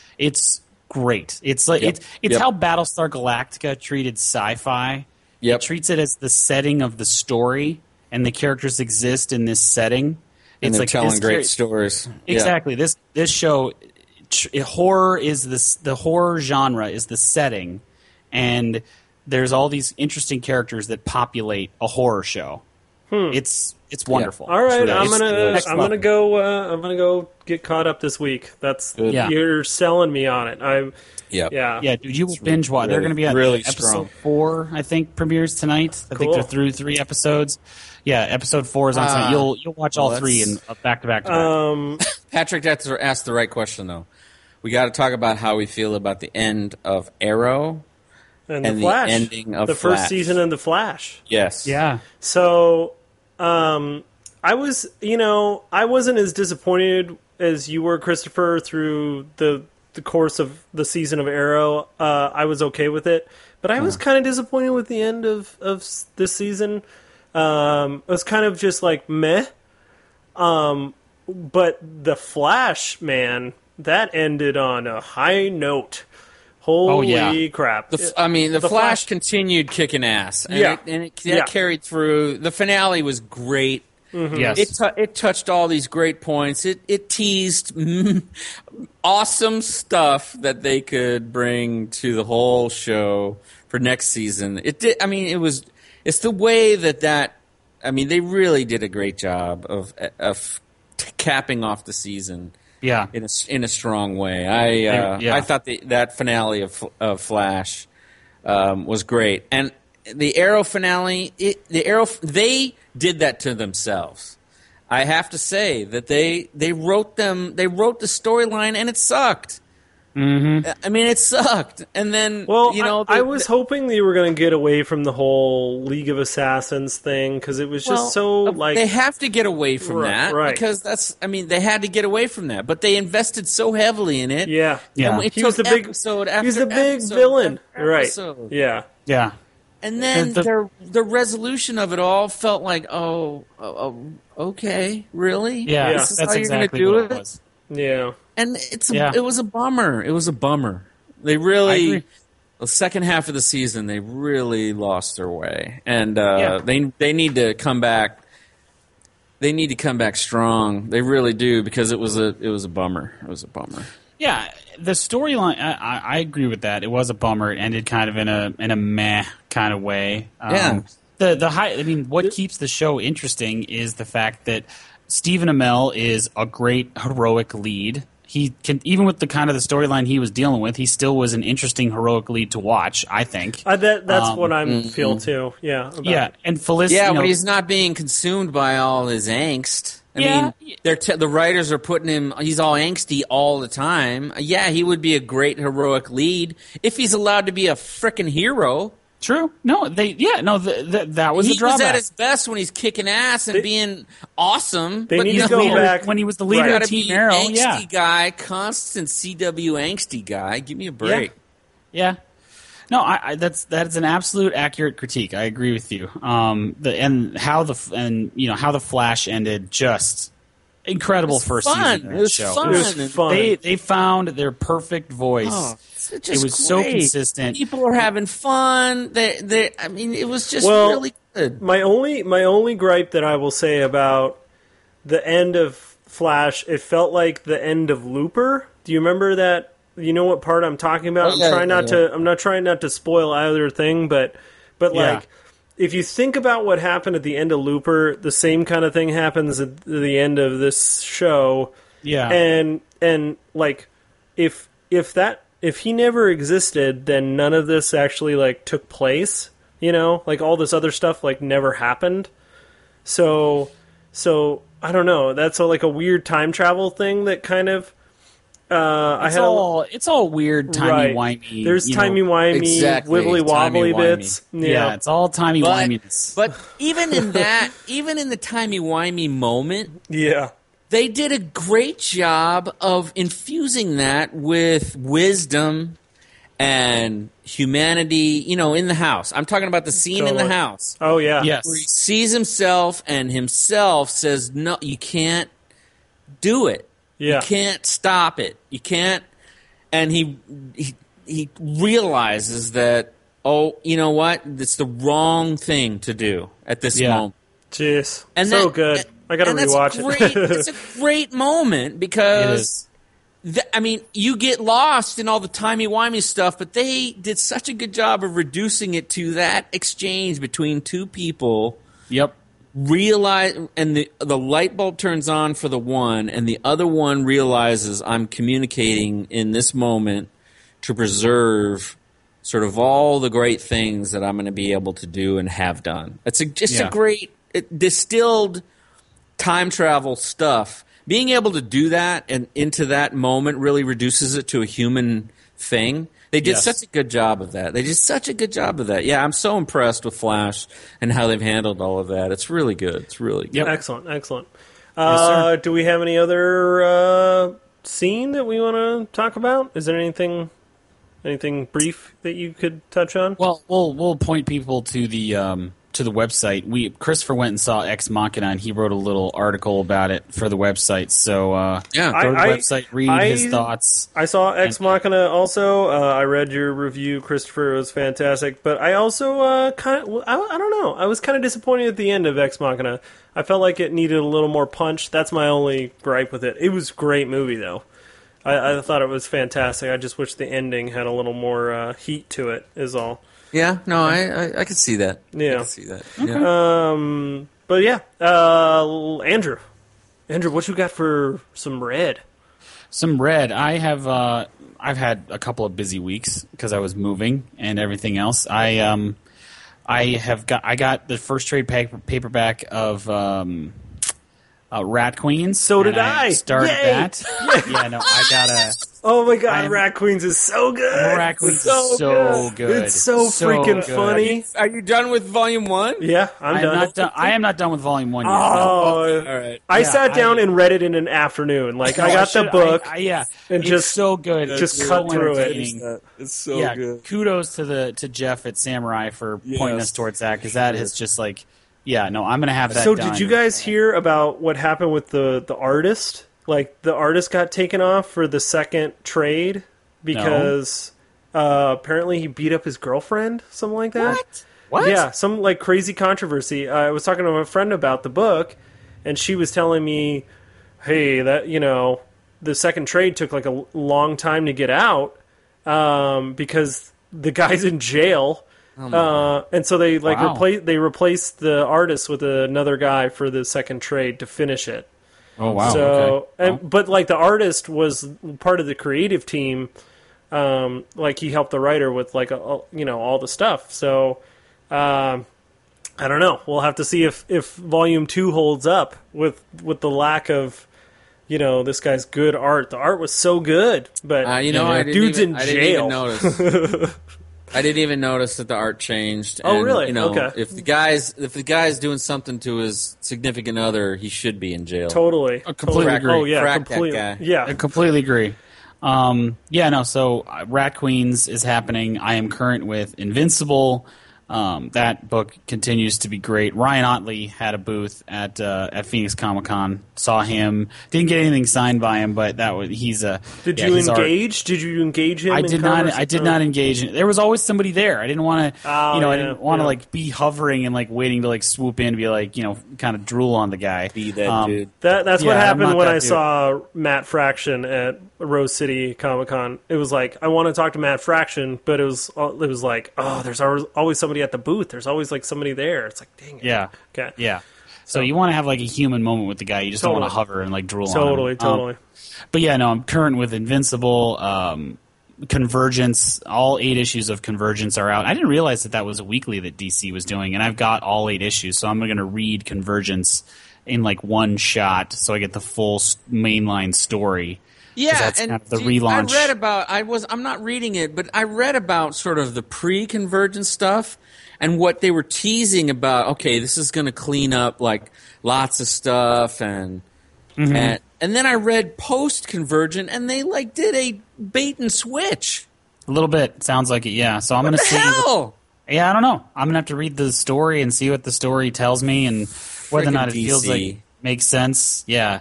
great. It's like it's how Battlestar Galactica treated sci-fi. It treats it as the setting of the story, and the characters exist in this setting. And they're telling great stories. Exactly. This show, horror is the horror genre is the setting, and there's all these interesting characters that populate a horror show. It's wonderful. All right, I'm gonna go get caught up this week. You're selling me on it. Yeah, dude, you will binge watch. They're going to be at episode 4, I think, premieres tonight. I think they're through 3 episodes. Yeah, episode 4 is on tonight. You'll watch all 3 in back to back to back. Patrick asked the right question, though. We got to talk about how we feel about the end of Arrow and the Flash. Ending of the Flash. First season of the Flash. Yes. Yeah. So, I wasn't as disappointed as you were, Christopher, through the course of the season of Arrow. I was okay with it, but I was kind of disappointed with the end of this season. It was kind of just like meh. But the Flash, man, that ended on a high note. Holy crap! The Flash continued kicking ass. And it carried through. The finale was great. Mm-hmm. Yes. It touched all these great points. It teased awesome stuff that they could bring to the whole show for next season. It did. I mean, it's the way that. I mean, they really did a great job of capping off the season. Yeah. In a strong way. I thought that finale of Flash was great, and the Arrow finale. They did that to themselves. I have to say that they wrote the storyline, and it sucked. Mm-hmm. I mean, it sucked. And then, I was hoping they were going to get away from the whole League of Assassins thing, because it was just they have to get away from that, because they had to get away from that, but they invested so heavily in it. Yeah. He was the big villain, right? Yeah. Yeah. And then the resolution of it all felt like, okay, really? Yeah, this is that's how exactly you're what gonna do it was. Yeah. And it was a bummer. It was a bummer. They really, the second half of the season, they really lost their way, and they need to come back. They need to come back strong. They really do, because it was a bummer. It was a bummer. Yeah, the storyline. I agree with that. It was a bummer. It ended kind of in a meh kind of way. The high. I mean, what keeps the show interesting is the fact that Stephen Amell is a great heroic lead. He can, even with the kind of the storyline he was dealing with, he still was an interesting heroic lead to watch, I think. That's what I feel too. Yeah. And Felicity. Yeah, when he's not being consumed by all his angst. I mean, the writers are putting him. He's all angsty all the time. Yeah, he would be a great heroic lead if he's allowed to be a frickin' hero. True. No, that was the drawback. He was at his best when he's kicking ass and being awesome. They need to go back when he was the leader of Team Arrow. Angsty guy, constant CW angsty guy. Give me a break. Yeah. No, that's an absolute accurate critique. I agree with you. How the Flash ended, just incredible first season of the show. Fun. It was fun. They found their perfect voice. It was great. So consistent. People were having fun. It was just really good. My only gripe that I will say about the end of Flash, it felt like the end of Looper. Do you remember that you know what part I'm talking about. I'm not trying not to spoil either thing, but like if you think about what happened at the end of Looper, the same kind of thing happens at the end of this show. Yeah. And like if he never existed, then none of this actually like took place, you know? Like all this other stuff like never happened. So I don't know. That's like a weird time travel thing that kind of it's all weird, timey-wimey. There's timey-wimey, exactly, wibbly-wobbly timey-wimey. bits. Yeah, it's all timey-wiminess. But even in the timey-wimey moment, Yeah. they did a great job of infusing that with wisdom and humanity, you know, in the house. I'm talking about the scene in the house. Oh, yeah. Yes. Where he sees himself and himself says, no, you can't do it. Yeah. You can't stop it. You can't. And he realizes that, oh, you know what? It's the wrong thing to do at this moment. Jeez. And so good. I got to rewatch it. It's a great moment because, I mean, you get lost in all the timey-wimey stuff, but they did such a good job of reducing it to that exchange between two people. Yep. Realize, and the light bulb turns on for the one, and the other one realizes I'm communicating in this moment to preserve sort of all the great things that I'm going to be able to do and have done. It's just a great distilled time travel stuff. Being able to do that and into that moment really reduces it to a human thing. They did such a good job of that. Yeah, I'm so impressed with Flash and how they've handled all of that. It's really good. It's really good. Yep. Excellent. Yes, do we have any other scene that we want to talk about? Is there anything brief that you could touch on? Well, we'll point people to the website. Christopher went and saw Ex Machina, and he wrote a little article about it for the website. So go to the website, read his thoughts. I saw Ex Machina also. I read your review, Christopher. It was fantastic. But I also I don't know. I was kind of disappointed at the end of Ex Machina. I felt like it needed a little more punch. That's my only gripe with it. It was a great movie, though. I thought it was fantastic. I just wish the ending had a little more heat to it, is all. Yeah, no, I could see that. Yeah. I could see that. Yeah. But yeah, Andrew, what you got for some red? Some red. I have. I've had a couple of busy weeks because I was moving and everything else. I got the first trade paperback of Rat Queens. So did I. Started Yay! that. Yeah, no, I got a. Oh my god, Rat Queens is so good. Rat Queens is so good. It's so freaking good. funny. Are you done with volume 1? Yeah, I'm done. I am not done with volume 1 yet. Oh, all right. I sat down and read it in an afternoon. Like I got the book. And it's just so good. Just It's cut so through it. entertaining. It's so good. Kudos to Jeff at Samurai for pointing us towards that because that is just like, I'm gonna have that. So done. did you guys hear about what happened with the artist? Like the artist got taken off for the second trade because apparently he beat up his girlfriend, something like that. What? Yeah, some like crazy controversy. I was talking to a friend about the book, and she was telling me, "Hey, that the second trade took like a long time to get out because the guy's in jail." And so they replaced the artist with another guy for the second trade to finish it. Oh wow! So, okay. But like the artist was part of the creative team. Like he helped the writer with like all the stuff. So I don't know. We'll have to see if volume 2 holds up with the lack of this guy's good art. The art was so good, but dude's in jail. I didn't even notice that the art changed. Oh, and, really? Okay. If the guy's doing something to his significant other, he should be in jail. Totally. I completely agree. Oh yeah, Crack completely. that guy. Yeah, I completely agree. So Rat Queens is happening. I am current with Invincible. That book continues to be great. Ryan Otley had a booth at Phoenix Comic Con. Saw him. Didn't get anything signed by him, but he's a. Did you engage? Did you engage him? I did not. I did not engage. There was always somebody there. I didn't want to. I didn't want to like be hovering and like waiting to like swoop in and be like kind of drool on the guy. Be that dude. That's what happened when I saw Matt Fraction at Rose City Comic Con. It was like, I want to talk to Matt Fraction, but it was like, oh, there's always somebody at the booth. There's always like somebody there. It's like, dang it. Yeah. Okay. Yeah. So you want to have like a human moment with the guy. You just don't want to hover and like drool on him. Totally. But yeah, no, I'm current with Invincible, Convergence. All 8 issues of Convergence are out. I didn't realize that was a weekly that DC was doing, and I've got all 8 issues. So I'm going to read Convergence in like one shot, so I get the full mainline story. Yeah, that's and kind of the relaunch. I read about. I'm not reading it, but I read about sort of the pre-Convergence stuff and what they were teasing about. Okay, this is going to clean up like lots of stuff, and then I read post-Convergent, and they like did a bait and switch. A little bit sounds like it, yeah. So I'm going to see. Hell? Yeah, I don't know. I'm going to have to read the story and see what the story tells me and whether or not it feels like it makes sense. Yeah.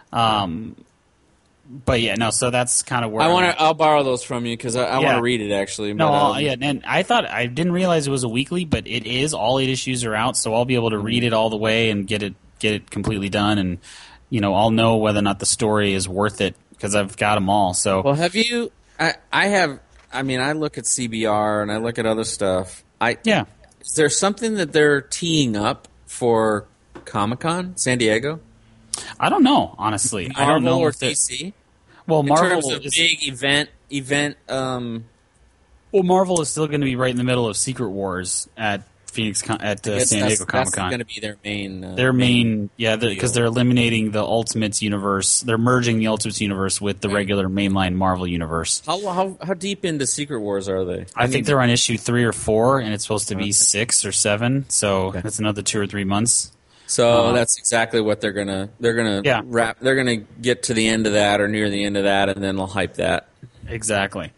But yeah, no. So that's kind of where I'll borrow those from you because I want to read it actually. No, and I didn't realize it was a weekly, but it is. All 8 issues are out, so I'll be able to read it all the way and get it completely done, and I'll know whether or not the story is worth it because I've got them all. So well, have you? I have. I mean, I look at CBR and I look at other stuff. Is there something that they're teeing up for Comic-Con San Diego? I don't know, honestly. Marvel I don't know or DC. Well, Marvel in terms of big event. Well, Marvel is still going to be right in the middle of Secret Wars at San Diego Comic Con. That's going to be their main. Because they're eliminating the Ultimates universe. They're merging the Ultimates universe with the regular mainline Marvel universe. How deep into Secret Wars are they? I think they're on issue 3 or 4, and it's supposed to be 6 or 7. So that's another 2 or 3 months. So that's exactly what they're gonna wrap. They're gonna get to the end of that or near the end of that, and then they'll hype that. Exactly.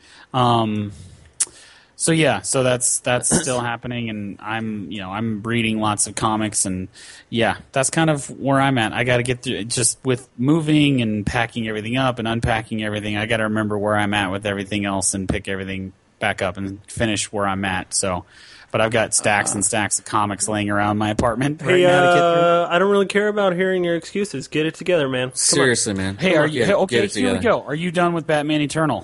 So that's still happening, and I'm reading lots of comics, and that's kind of where I'm at. I got to get through just with moving and packing everything up and unpacking everything. I got to remember where I'm at with everything else and pick everything back up and finish where I'm at. So. But I've got stacks and stacks of comics laying around my apartment right now to get through. I don't really care about hearing your excuses. Get it together, man. Seriously, man. Hey, here we go. Are you done with Batman Eternal?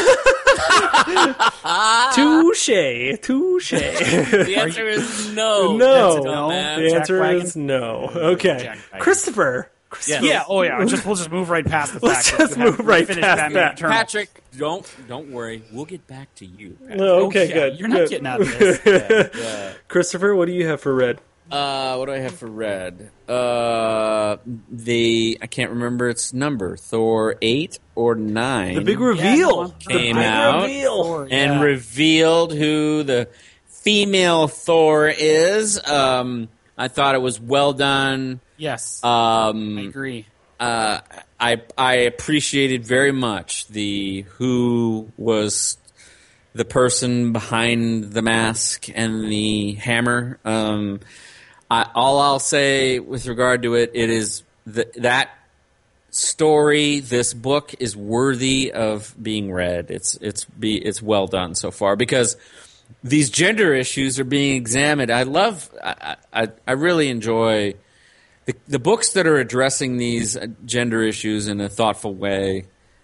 Touche. The answer is no. No. The answer is no. Okay. Christopher. Yeah. Yeah. Oh yeah. We'll just move right past the fact. Let's just move right past that. Patrick, don't worry. We'll get back to you. Okay, good. You're not getting out of this. Christopher, what do you have for red? What do I have for red? I can't remember its number. Thor 8 or 9. The big reveal came out and revealed who the female Thor is. I thought it was well done. Yes, I agree. I appreciated very much who was the person behind the mask and the hammer. All I'll say with regard to it is that story. This book is worthy of being read. It's well done so far because these gender issues are being examined. I really enjoy the books that are addressing these gender issues in a thoughtful way.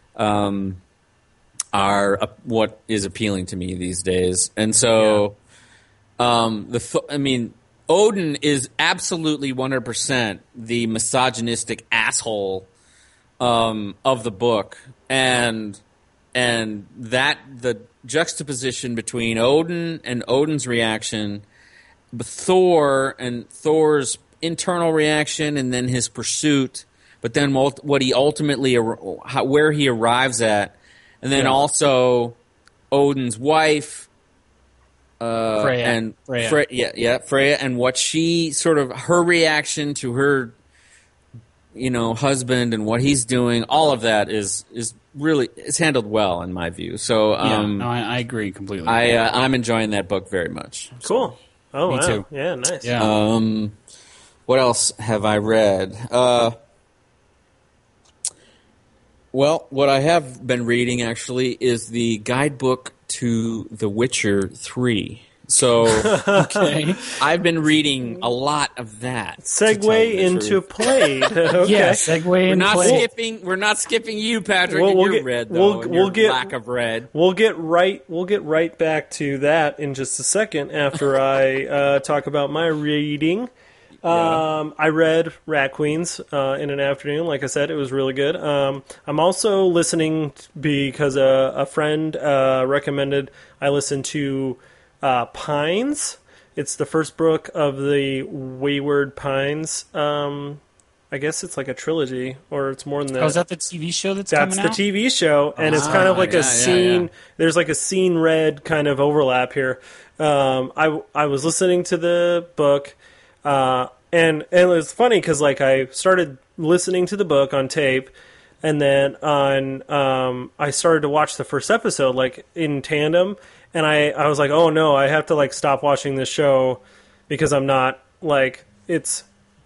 Are what is appealing to me these days, and so Odin is absolutely 100% the misogynistic asshole of the book, and that the juxtaposition between Odin and Odin's reaction, Thor and Thor's internal reaction, and then his pursuit, but then what he ultimately where he arrives at, and then also Odin's wife. Freya. Freya, and what she sort of her reaction to her, husband and what he's doing. All of that is really it's handled well in my view. So, I agree completely. I'm enjoying that book very much. Cool. Oh, me wow. too. Yeah, nice. Yeah. What else have I read? Well, what I have been reading actually is the guidebook to The Witcher 3. So Okay. I've been reading a lot of that. to tell Segue you the into truth. Played. Okay. Yeah, segue We're in not play. skipping. We're not skipping you, Patrick. Well, and we'll your get- red, we'll- though, and we'll your get- lack of red. We'll get right back to that in just a second after I talk about my reading. I read Rat Queens in an afternoon. Like I said, it was really good. I'm also listening because a friend recommended I listen to Pines. It's the first book of the Wayward Pines. I guess it's like a trilogy, or it's more than that. Oh, is that the TV show that's That's coming the out? TV show, and it's kind of like yeah, a scene. yeah. There's like a scene read kind of overlap here. I was listening to the book, and it was funny because like I started listening to the book on tape, and then I started to watch the first episode like in tandem, and I was like, oh no, I have to like stop watching this show because I'm not like it's.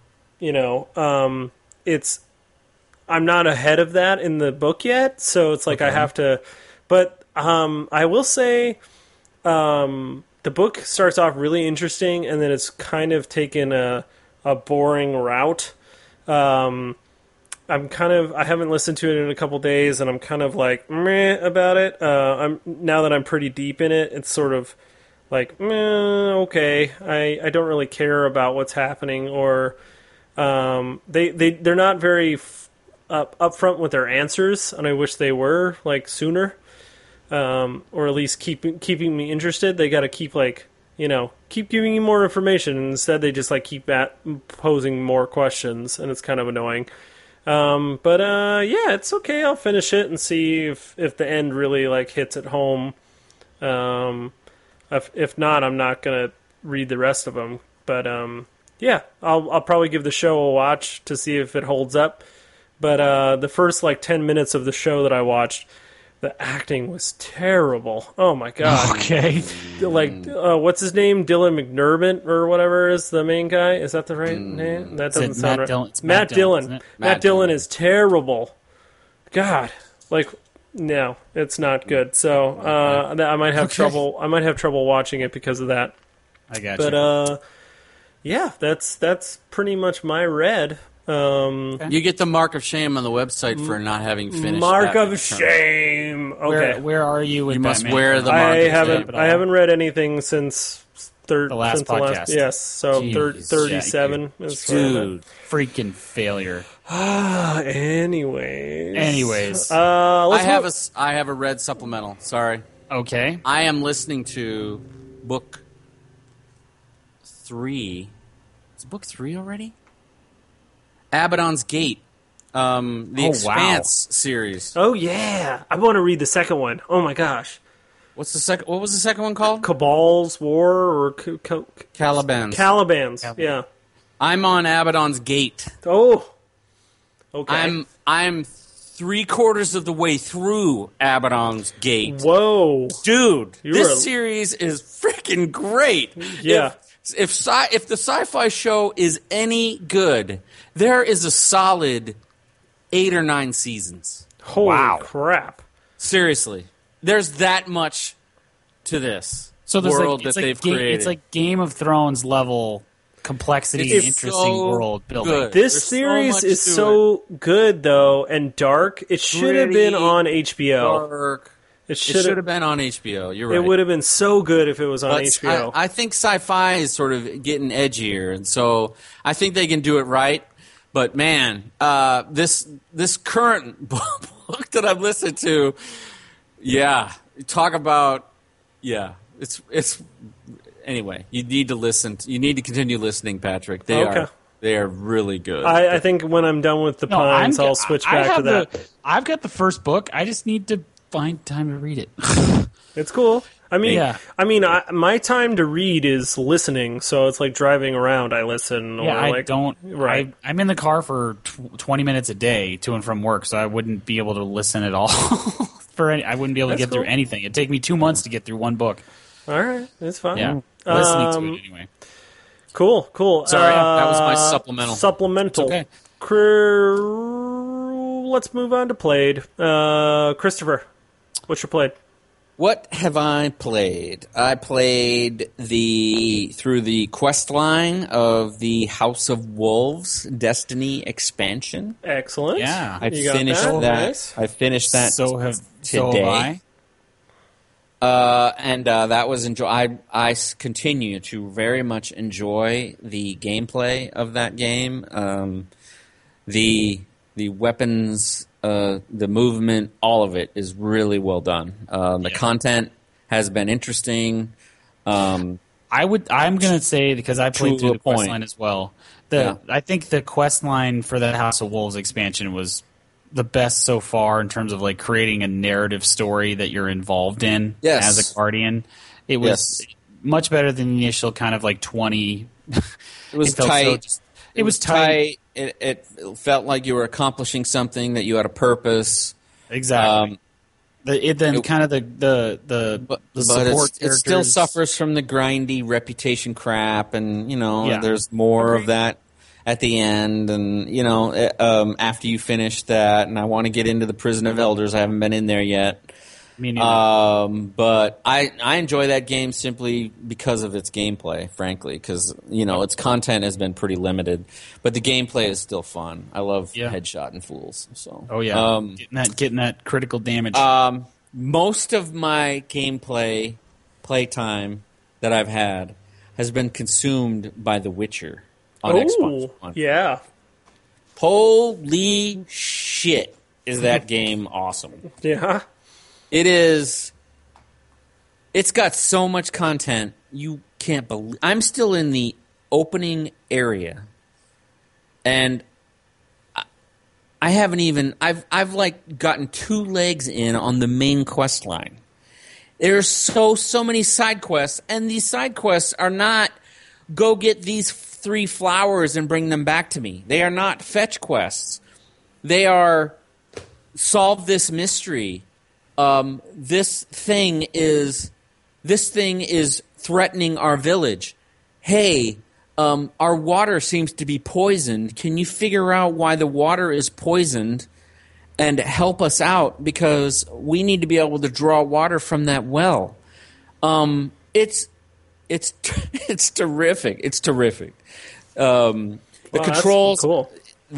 I'm not ahead of that in the book yet, so it's like I have to. But I will say, the book starts off really interesting, and then it's kind of taken a boring route. I haven't listened to it in a couple days, and I'm kind of like meh about it. Now that I'm pretty deep in it, it's sort of like okay. I don't really care about what's happening, or they're not very upfront with their answers, and I wish they were like sooner, or at least keeping me interested. They got to keep keep giving you more information, and instead they just like keep posing more questions, and it's kind of annoying. But yeah, it's okay. I'll finish it and see if the end really like hits it home. If not, I'm not gonna read the rest of them. But yeah, I'll probably give the show a watch to see if it holds up. But the first like 10 minutes of the show that I watched, the acting was terrible. Oh my god! Okay. Like what's his name? Dylan McDermott or whatever is the main guy. Is that the right name? That doesn't Is it sound Matt right. Dillon? It's Matt Dillon. isn't it? Matt Matt Dillon Dillon. is terrible. God, like no, it's not good. So I might have trouble. I might have trouble watching it because of that. I got But you. yeah, that's pretty much my read. You get the mark of shame on the website for not having finished. Mark Batman of Returns. shame. Okay, Where are you with You must Batman? wear the I mark of haven't shame. I haven't read anything since The last podcast. yes, so Jeez, 37 is where I'm at. Dude, Freaking failure. Anyways, I let's have a red supplemental. Sorry, Okay. I am listening to book 3. Is it book 3 already? Abaddon's Gate, the wow. Expanse series. Oh yeah, I want to read the second one. Oh my gosh, What's the second? What was the second one called? Cabal's War or Caliban. Caliban's? Yeah. I'm on Abaddon's Gate. Oh. Okay. I'm 3/4 of the way through Abaddon's Gate. Whoa. Dude, You this were- series is freaking great. Yeah. If the sci-fi show is any good, there is a solid 8 or 9 seasons. Holy crap. Seriously, there's that much to this So there's world like, that it's like they've Ga- It's created. like Game of Thrones level complexity It's and interesting so world building. good. This There's so series much is to so good though and dark. It should have been Gritty, on HBO. Dark. It It should should have have. been on HBO. You're right. It would have been so good if it was on But HBO. I think sci-fi is sort of getting edgier, and so I think they can do it right. But man, this current book that I've listened to, yeah, talk about, yeah, it's anyway. You need to listen. You need to continue listening, Patrick. They Okay. are really good. I think when I'm done with the No, Pines, I'll switch I back to have that. I've got the first book. I just need to find time to read it. It's cool. I mean, Yeah. my time to read is listening, so it's like driving around. I listen. Yeah, or I like, don't. Right. I'm in the car for 20 minutes a day to and from work, so I wouldn't be able to listen at all. I wouldn't be able to That's get through cool. anything. It'd take me 2 months to get through one book. All right, it's fine. Yeah, listening to it anyway. Cool. Sorry, that was my supplemental. Supplemental. It's okay. Let's move on to played. Christopher, what's your played? What have I played? I played through the quest line of the House of Wolves Destiny expansion. Excellent. I You finished got that. Nice. I finished that So have today. I. And that was I continue to very much enjoy the gameplay of that game. The weapons, the movement, all of it is really well done. The content has been interesting. I'm gonna say, because I played through the quest point. line as well. Yeah. I think the quest line for the House of Wolves expansion was the best so far in terms of like creating a narrative story that you're involved in Yes. as a guardian. It was much better than the initial kind of like 20. It was felt tight. It was tight. It felt like you were accomplishing something, that you had a purpose. Exactly. Kind of the But support it still characters- suffers from the grindy reputation crap, and Yeah. there's more of that at the end, and after you finish that, and I want to get into the Prison of Elders. I haven't been in there yet. Me neither. But I enjoy that game simply because of its gameplay, frankly, because its content has been pretty limited, but the gameplay is still fun. I love headshotting fools. So Oh yeah, getting that critical damage. most of my gameplay playtime that I've had has been consumed by The Witcher on Xbox One. Yeah. Holy shit, is that game awesome. Yeah. It is. It's got so much content, you can't believe. I'm still in the opening area, and I haven't even. I've like gotten 2 legs in on the main quest line. There's so many side quests, and these side quests are not go get these 3 flowers and bring them back to me. They are not fetch quests. They are solve this mystery. This thing is threatening our village. Hey, our water seems to be poisoned. Can you figure out why the water is poisoned and help us out, because we need to be able to draw water from that well. It's terrific. It's terrific. The controls, cool.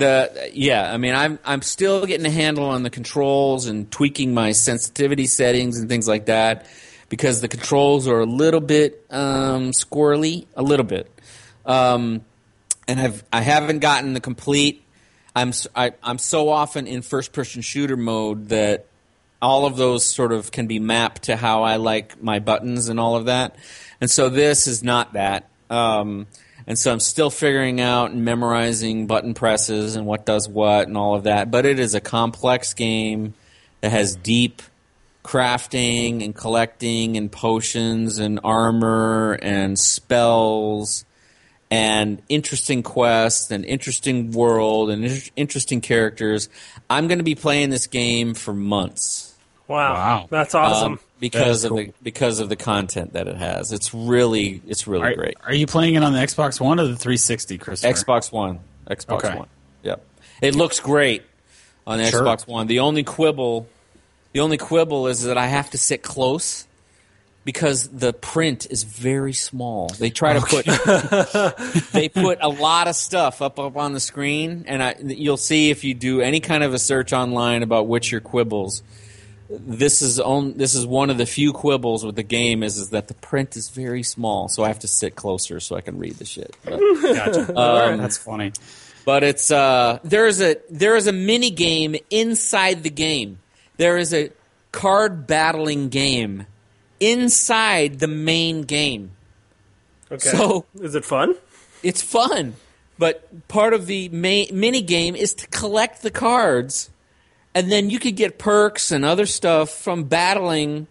I'm still getting a handle on the controls and tweaking my sensitivity settings and things like that, because the controls are a little bit squirrely, a little bit. And I haven't gotten the complete. I'm so often in first-person shooter mode that all of those sort of can be mapped to how I like my buttons and all of that. And so this is not that. And so I'm still figuring out and memorizing button presses and what does what and all of that. But it is a complex game that has deep crafting and collecting and potions and armor and spells and interesting quests and interesting world and interesting characters. I'm going to be playing this game for months. Wow. That's awesome. Because of the content that it has. It's really great. Are you playing it on the Xbox One or the 360, Christopher? Xbox One. Okay. One. Yep. It looks great on the Xbox One. The only quibble is that I have to sit close because the print is very small. They try to put a lot of stuff up on the screen, and you'll see if you do any kind of a search online about Witcher quibbles. This is one of the few quibbles with the game is that the print is very small, so I have to sit closer so I can read the shit. Gotcha. That's funny. But it's there is a mini game inside the game. There is a card battling game inside the main game. Okay. So is it fun? It's fun, but part of the mini game is to collect the cards, and then you could get perks and other stuff from battling.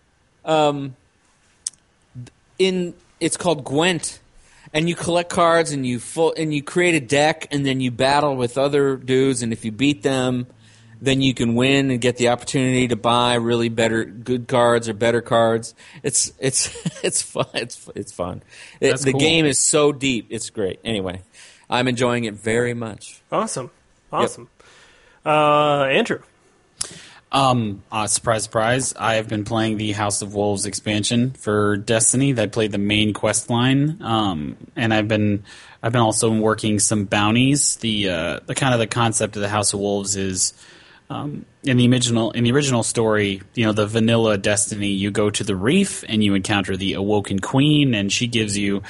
It's called Gwent, and you collect cards and you create a deck, and then you battle with other dudes, and if you beat them, then you can win and get the opportunity to buy really good cards or better cards. It's fun. It's fun. The cool. game is so deep. It's great. Anyway, I'm enjoying it very much. Awesome. Andrew. Surprise, surprise. I have been playing the House of Wolves expansion for Destiny. I played the main quest line, and I've been also working some bounties. The kind of the concept of the House of Wolves is in the original story, the vanilla Destiny. You go to the Reef and you encounter the Awoken Queen, and she gives you,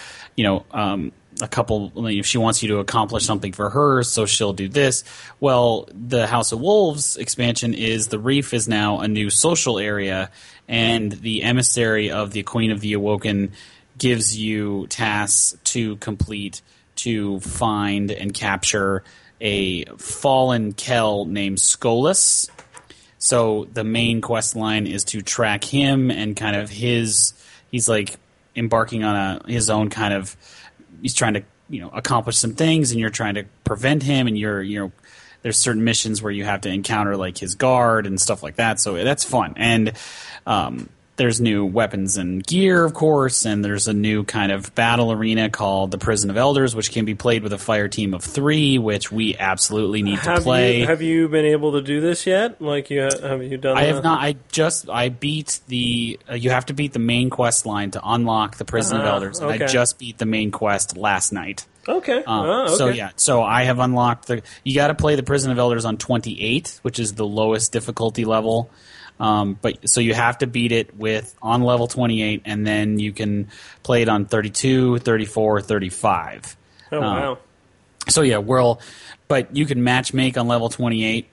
a couple. If she wants you to accomplish something for her, so she'll do this. Well, the House of Wolves expansion is the Reef is now a new social area, and the emissary of the Queen of the Awoken gives you tasks to complete to find and capture a fallen Kell named Skolas. So the main quest line is to track him and kind of he's like embarking on his own kind of. He's trying to, accomplish some things, and you're trying to prevent him. And there's certain missions where you have to encounter like his guard and stuff like that. So that's fun. And there's new weapons and gear, of course. And there's a new kind of battle arena called the Prison of Elders, which can be played with a fire team of 3, which we absolutely need to play. Have you been able to do this yet? Like, have you done? I have not. I beat the. You have to beat the main quest line to unlock the Prison of Elders, and okay. I just beat the main quest last night. Okay. Okay. So I have unlocked You got to play the Prison of Elders on 28, which is the lowest difficulty level. So you have to beat it on level 28, and then you can play it on 32, 34, 35. Oh wow. So yeah, but you can match make on level 28.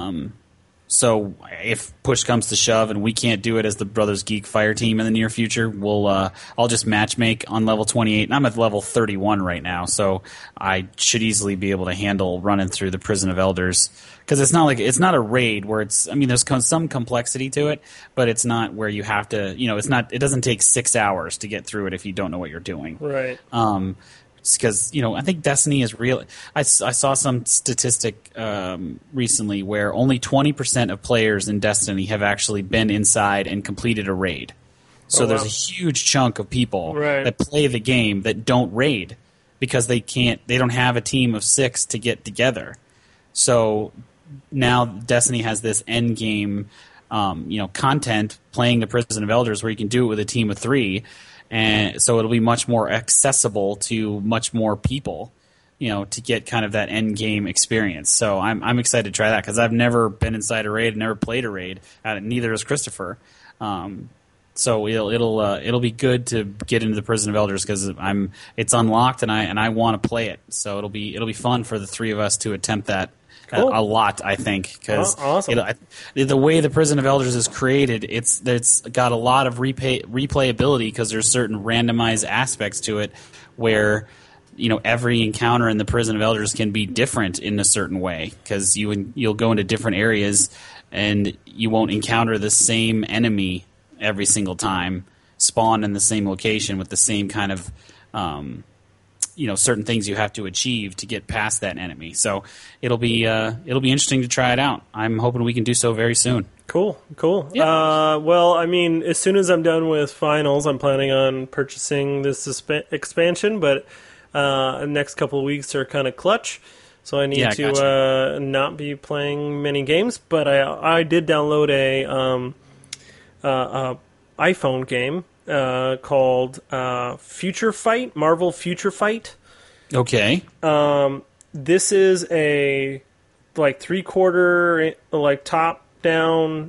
So if push comes to shove and we can't do it as the Brothers Geek Fire Team in the near future, I'll just match make on level 28. And I'm at level 31 right now, so I should easily be able to handle running through the Prison of Elders. Because it's not a raid where there's some complexity to it, but it's not where you have to, it doesn't take 6 hours to get through it if you don't know what you're doing. Right. Because I think Destiny is real. I saw some statistic recently where only 20% of players in Destiny have actually been inside and completed a raid. So there's a huge chunk of people that play the game that don't raid because they don't have a team of 6 to get together. So now Destiny has this end game, content playing the Prison of Elders where you can do it with a team of 3. And so it'll be much more accessible to much more people, to get kind of that end game experience. So I'm excited to try that because I've never been inside a raid, never played a raid. Neither has Christopher. So it'll be good to get into the Prison of Elders because it's unlocked and I want to play it. So it'll be fun for the 3 of us to attempt that. Cool. A lot, I think, because awesome. The way the Prison of Elders is created, it's got a lot of replayability because there's certain randomized aspects to it where every encounter in the Prison of Elders can be different in a certain way because you'll go into different areas and you won't encounter the same enemy every single time, spawn in the same location with the same kind of certain things you have to achieve to get past that enemy. So it'll be interesting to try it out. I'm hoping we can do so very soon. Cool. Yeah. Well, as soon as I'm done with finals, I'm planning on purchasing this expansion, but the next couple of weeks are kind of clutch, so I need to not be playing many games. But I did download a iPhone game called Future Fight, Marvel Future Fight. Okay. This is a 3/4 top down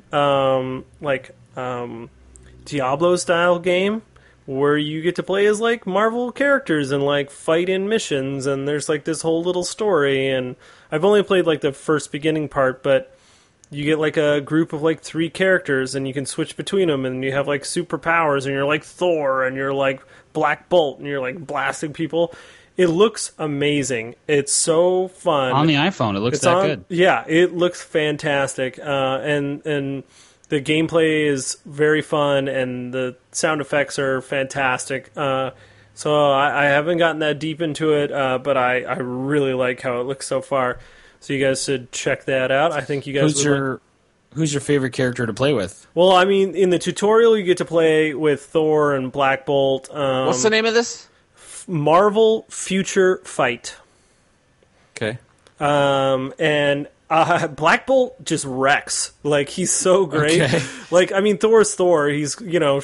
Diablo style game where you get to play as Marvel characters and fight in missions, and there's this whole little story. And I've only played the first beginning part, but you get a group of 3 characters and you can switch between them, and you have superpowers, and you're Thor, and you're Black Bolt, and you're blasting people. It looks amazing. It's so fun. On the iPhone, it looks good. Yeah, it looks fantastic. And the gameplay is very fun, and the sound effects are fantastic. So I haven't gotten that deep into it, but I really like how it looks so far. So you guys should check that out. I think you guys Who's your favorite character to play with? Well, in the tutorial, you get to play with Thor and Black Bolt. What's the name of this? Marvel Future Fight. Okay. And Black Bolt just wrecks. Like, he's so great. Okay. Like, I mean, Thor is Thor. He's,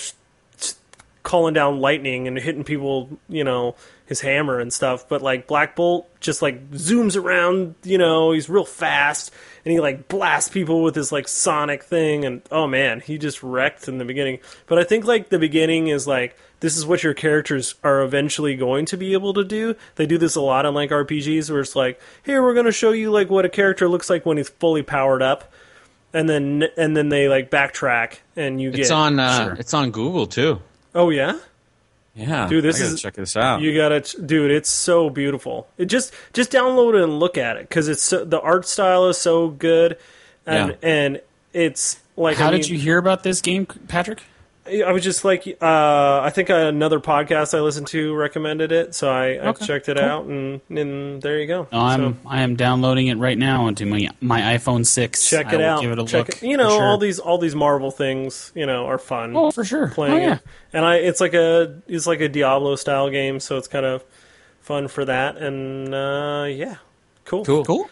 calling down lightning and hitting people, his hammer and stuff. But, like, Black Bolt just, like, zooms around, he's real fast. And he, like, blasts people with his, like, sonic thing. And, oh, man, he just wrecked in the beginning. But I think, like, the beginning is, like, this is what your characters are eventually going to be able to do. They do this a lot in, like, RPGs where it's like, here, we're going to show you, like, what a character looks like when he's fully powered up. And then they, like, backtrack and you It's get... on it's on Google, too. Oh, yeah? Yeah. Dude, I gotta check this out. You gotta... Dude, it's so beautiful. It just download it and look at it, because it's the art style is so good. And it's, like... How did you hear about this game, Patrick? I was just like, I think another podcast I listened to recommended it, so I checked it out, and there you go. I am downloading it right now onto my iPhone 6. Check it out. Give it a look. look. Sure. All these Marvel things, are fun. Oh, for sure. Playing yeah. it, and it's like a Diablo style game, so it's kind of fun for that. And yeah, cool.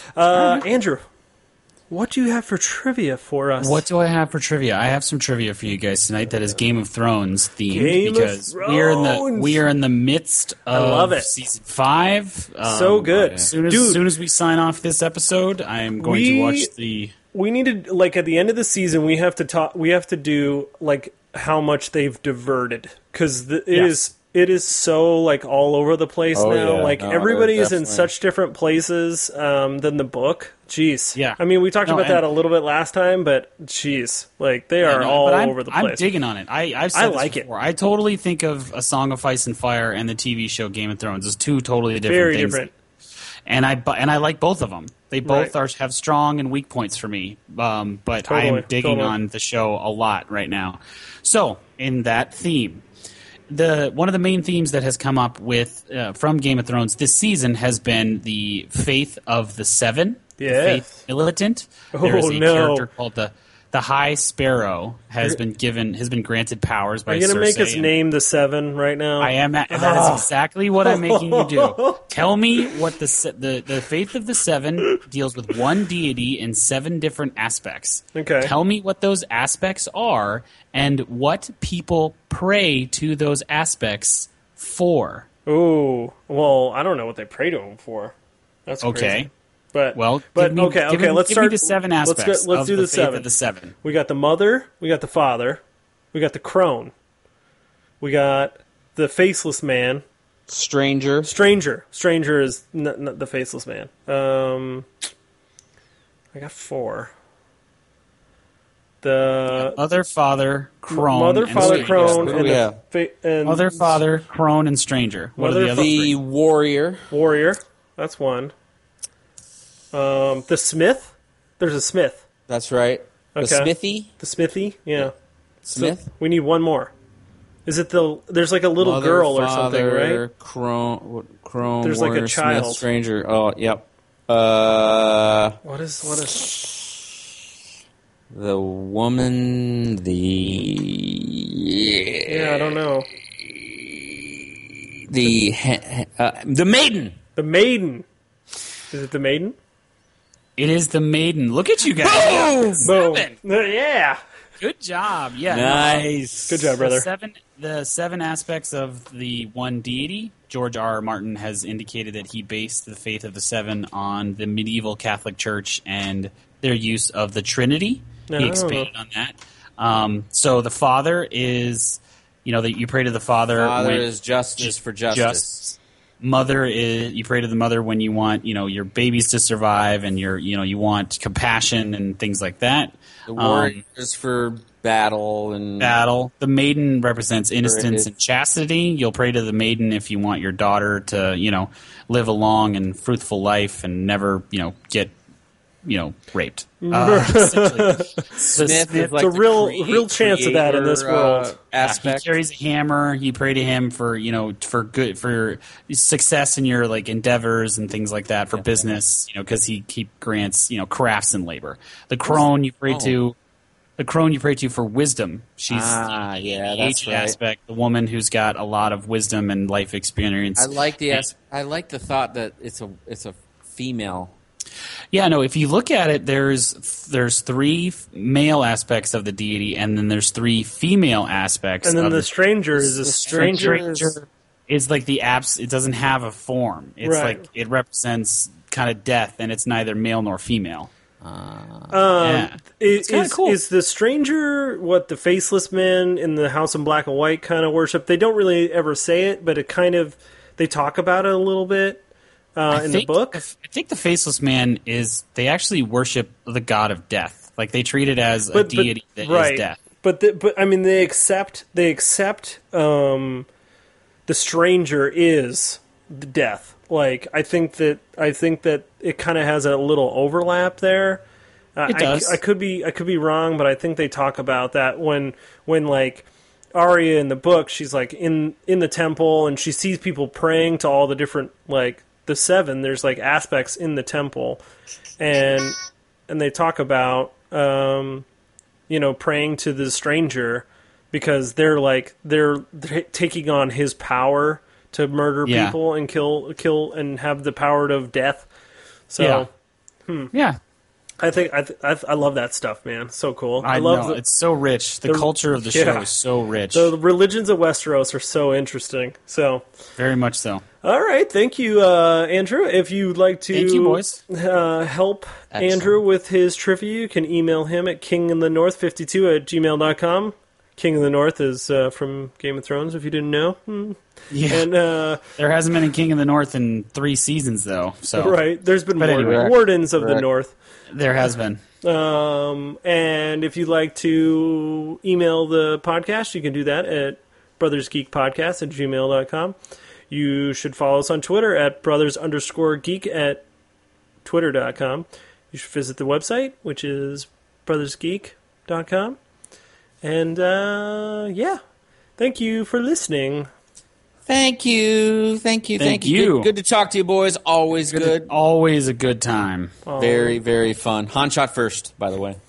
Andrew, what do you have for trivia for us? What do I have for trivia? I have some trivia for you guys tonight that is Game of Thrones themed because we are in the midst of I love it. season 5. So good. As soon as we sign off this episode, I am going to watch the. We need to, like, at the end of the season, we have to talk. We have to do, like, how much they've diverted, because it is so, like, all over the place now. Yeah. Like, everybody is in such different places than the book. Jeez. Yeah. I mean, we talked about that a little bit last time, but jeez, like, they are all over the place. I'm digging on it. I've said like this before. I totally think of A Song of Ice and Fire and the TV show Game of Thrones as two totally different Very things. different. And I like both of them. They both have strong and weak points for me. But I am digging on the show a lot right now. So, in that theme, one of the main themes that has come up with from Game of Thrones this season has been the faith of the Seven, the faith militant. There is a character called the High Sparrow has been granted powers by Cersei. Are you going to make us name the Seven right now? I am. That is exactly what I'm making you do. Tell me what the faith of the Seven deals with one deity in 7 different aspects. Okay. Tell me what those aspects are and what people pray to those aspects for. Ooh, well, I don't know what they pray to him for. That's crazy. Okay. But give me let's start. the 7 aspects. Let's do the faith 7. Of the 7. We got the mother. We got the father. We got the crone. We got the faceless man. Stranger is not the faceless man. I got 4. The mother, father, crone, mother, father, crone, and mother, father, crone, and stranger. What are the other three? Warrior. That's one. The smith. There's a smith. That's right. Okay. The smithy. Yeah. Smith. So we need one more. Is it there's like a little Mother, girl or father, something, right? Crone. There's warrior, like a child. Smith, stranger. Oh, yep. What is? The woman. Yeah, I don't know. The maiden. The maiden. Is it the maiden? It is the maiden. Look at you guys. Boom. Yeah. Good job. Yeah. Nice. Good job, brother. The 7 aspects of the one deity. George R. R. Martin has indicated that he based the faith of the 7 on the medieval Catholic Church and their use of the Trinity. He expanded on that. So the father is, that you pray to the father. Father is justice for justice. Mother is, you pray to the mother when you want, your babies to survive and you want compassion and things like that. The warrior is for battle and The maiden represents innocence and chastity. You'll pray to the maiden if you want your daughter to, live a long and fruitful life and never, get raped. Smith is like a real chance of that in this world. Aspect. He carries a hammer. You pray to him for for success in your endeavors and things like that for business. Because he grants crafts and labor. The crone you pray to. The crone you pray to for wisdom. She's the aged aspect, the woman who's got a lot of wisdom and life experience. I like the thought that it's a female. Yeah, no, if you look at it, there's three male aspects of the deity, and then there's three female aspects. And then of the stranger is a stranger. stranger is like the apps. It doesn't have a form. It's Right. like it represents kind of death, and it's neither male nor female. Is, kinda cool. is the stranger what the faceless men in the House in Black and White kind of worship? They don't really ever say it, but it kind of they talk about it a little bit in the book. I think the faceless man they actually worship the god of death. Like they treat it as a deity that is death. But I mean they accept the stranger is the death. Like I think that it kind of has a little overlap there. It does. I could be wrong, but I think they talk about that when like Arya in the book, she's like in the temple and she sees people praying to all the different like the seven. There's like aspects in the temple, and they talk about praying to the stranger because they're taking on his power to murder people and kill and have the power of death. So, Yeah. I think I love that stuff, man. So cool. I love know. It's so rich. The culture of the show is so rich. The religions of Westeros are so interesting. So very much so. All right, thank you, Andrew. If you'd like to Thank you, boys. Help Andrew with his trivia, you can email him at kinginthenorth52@gmail.com. King of the North is from Game of Thrones, if you didn't know. Yeah. And there hasn't been a King of the North in 3 seasons, though. So right, there's been anyway. Wardens of the North. There has been. And if you'd like to email the podcast, you can do that at brothersgeekpodcast@gmail.com. You should follow us on Twitter at brothers_geek at twitter.com. You should visit the website, which is brothersgeek.com. And, thank you for listening. Thank you. Good to talk to you, boys. Always good. Always a good time. Very, very fun. Han shot first, by the way.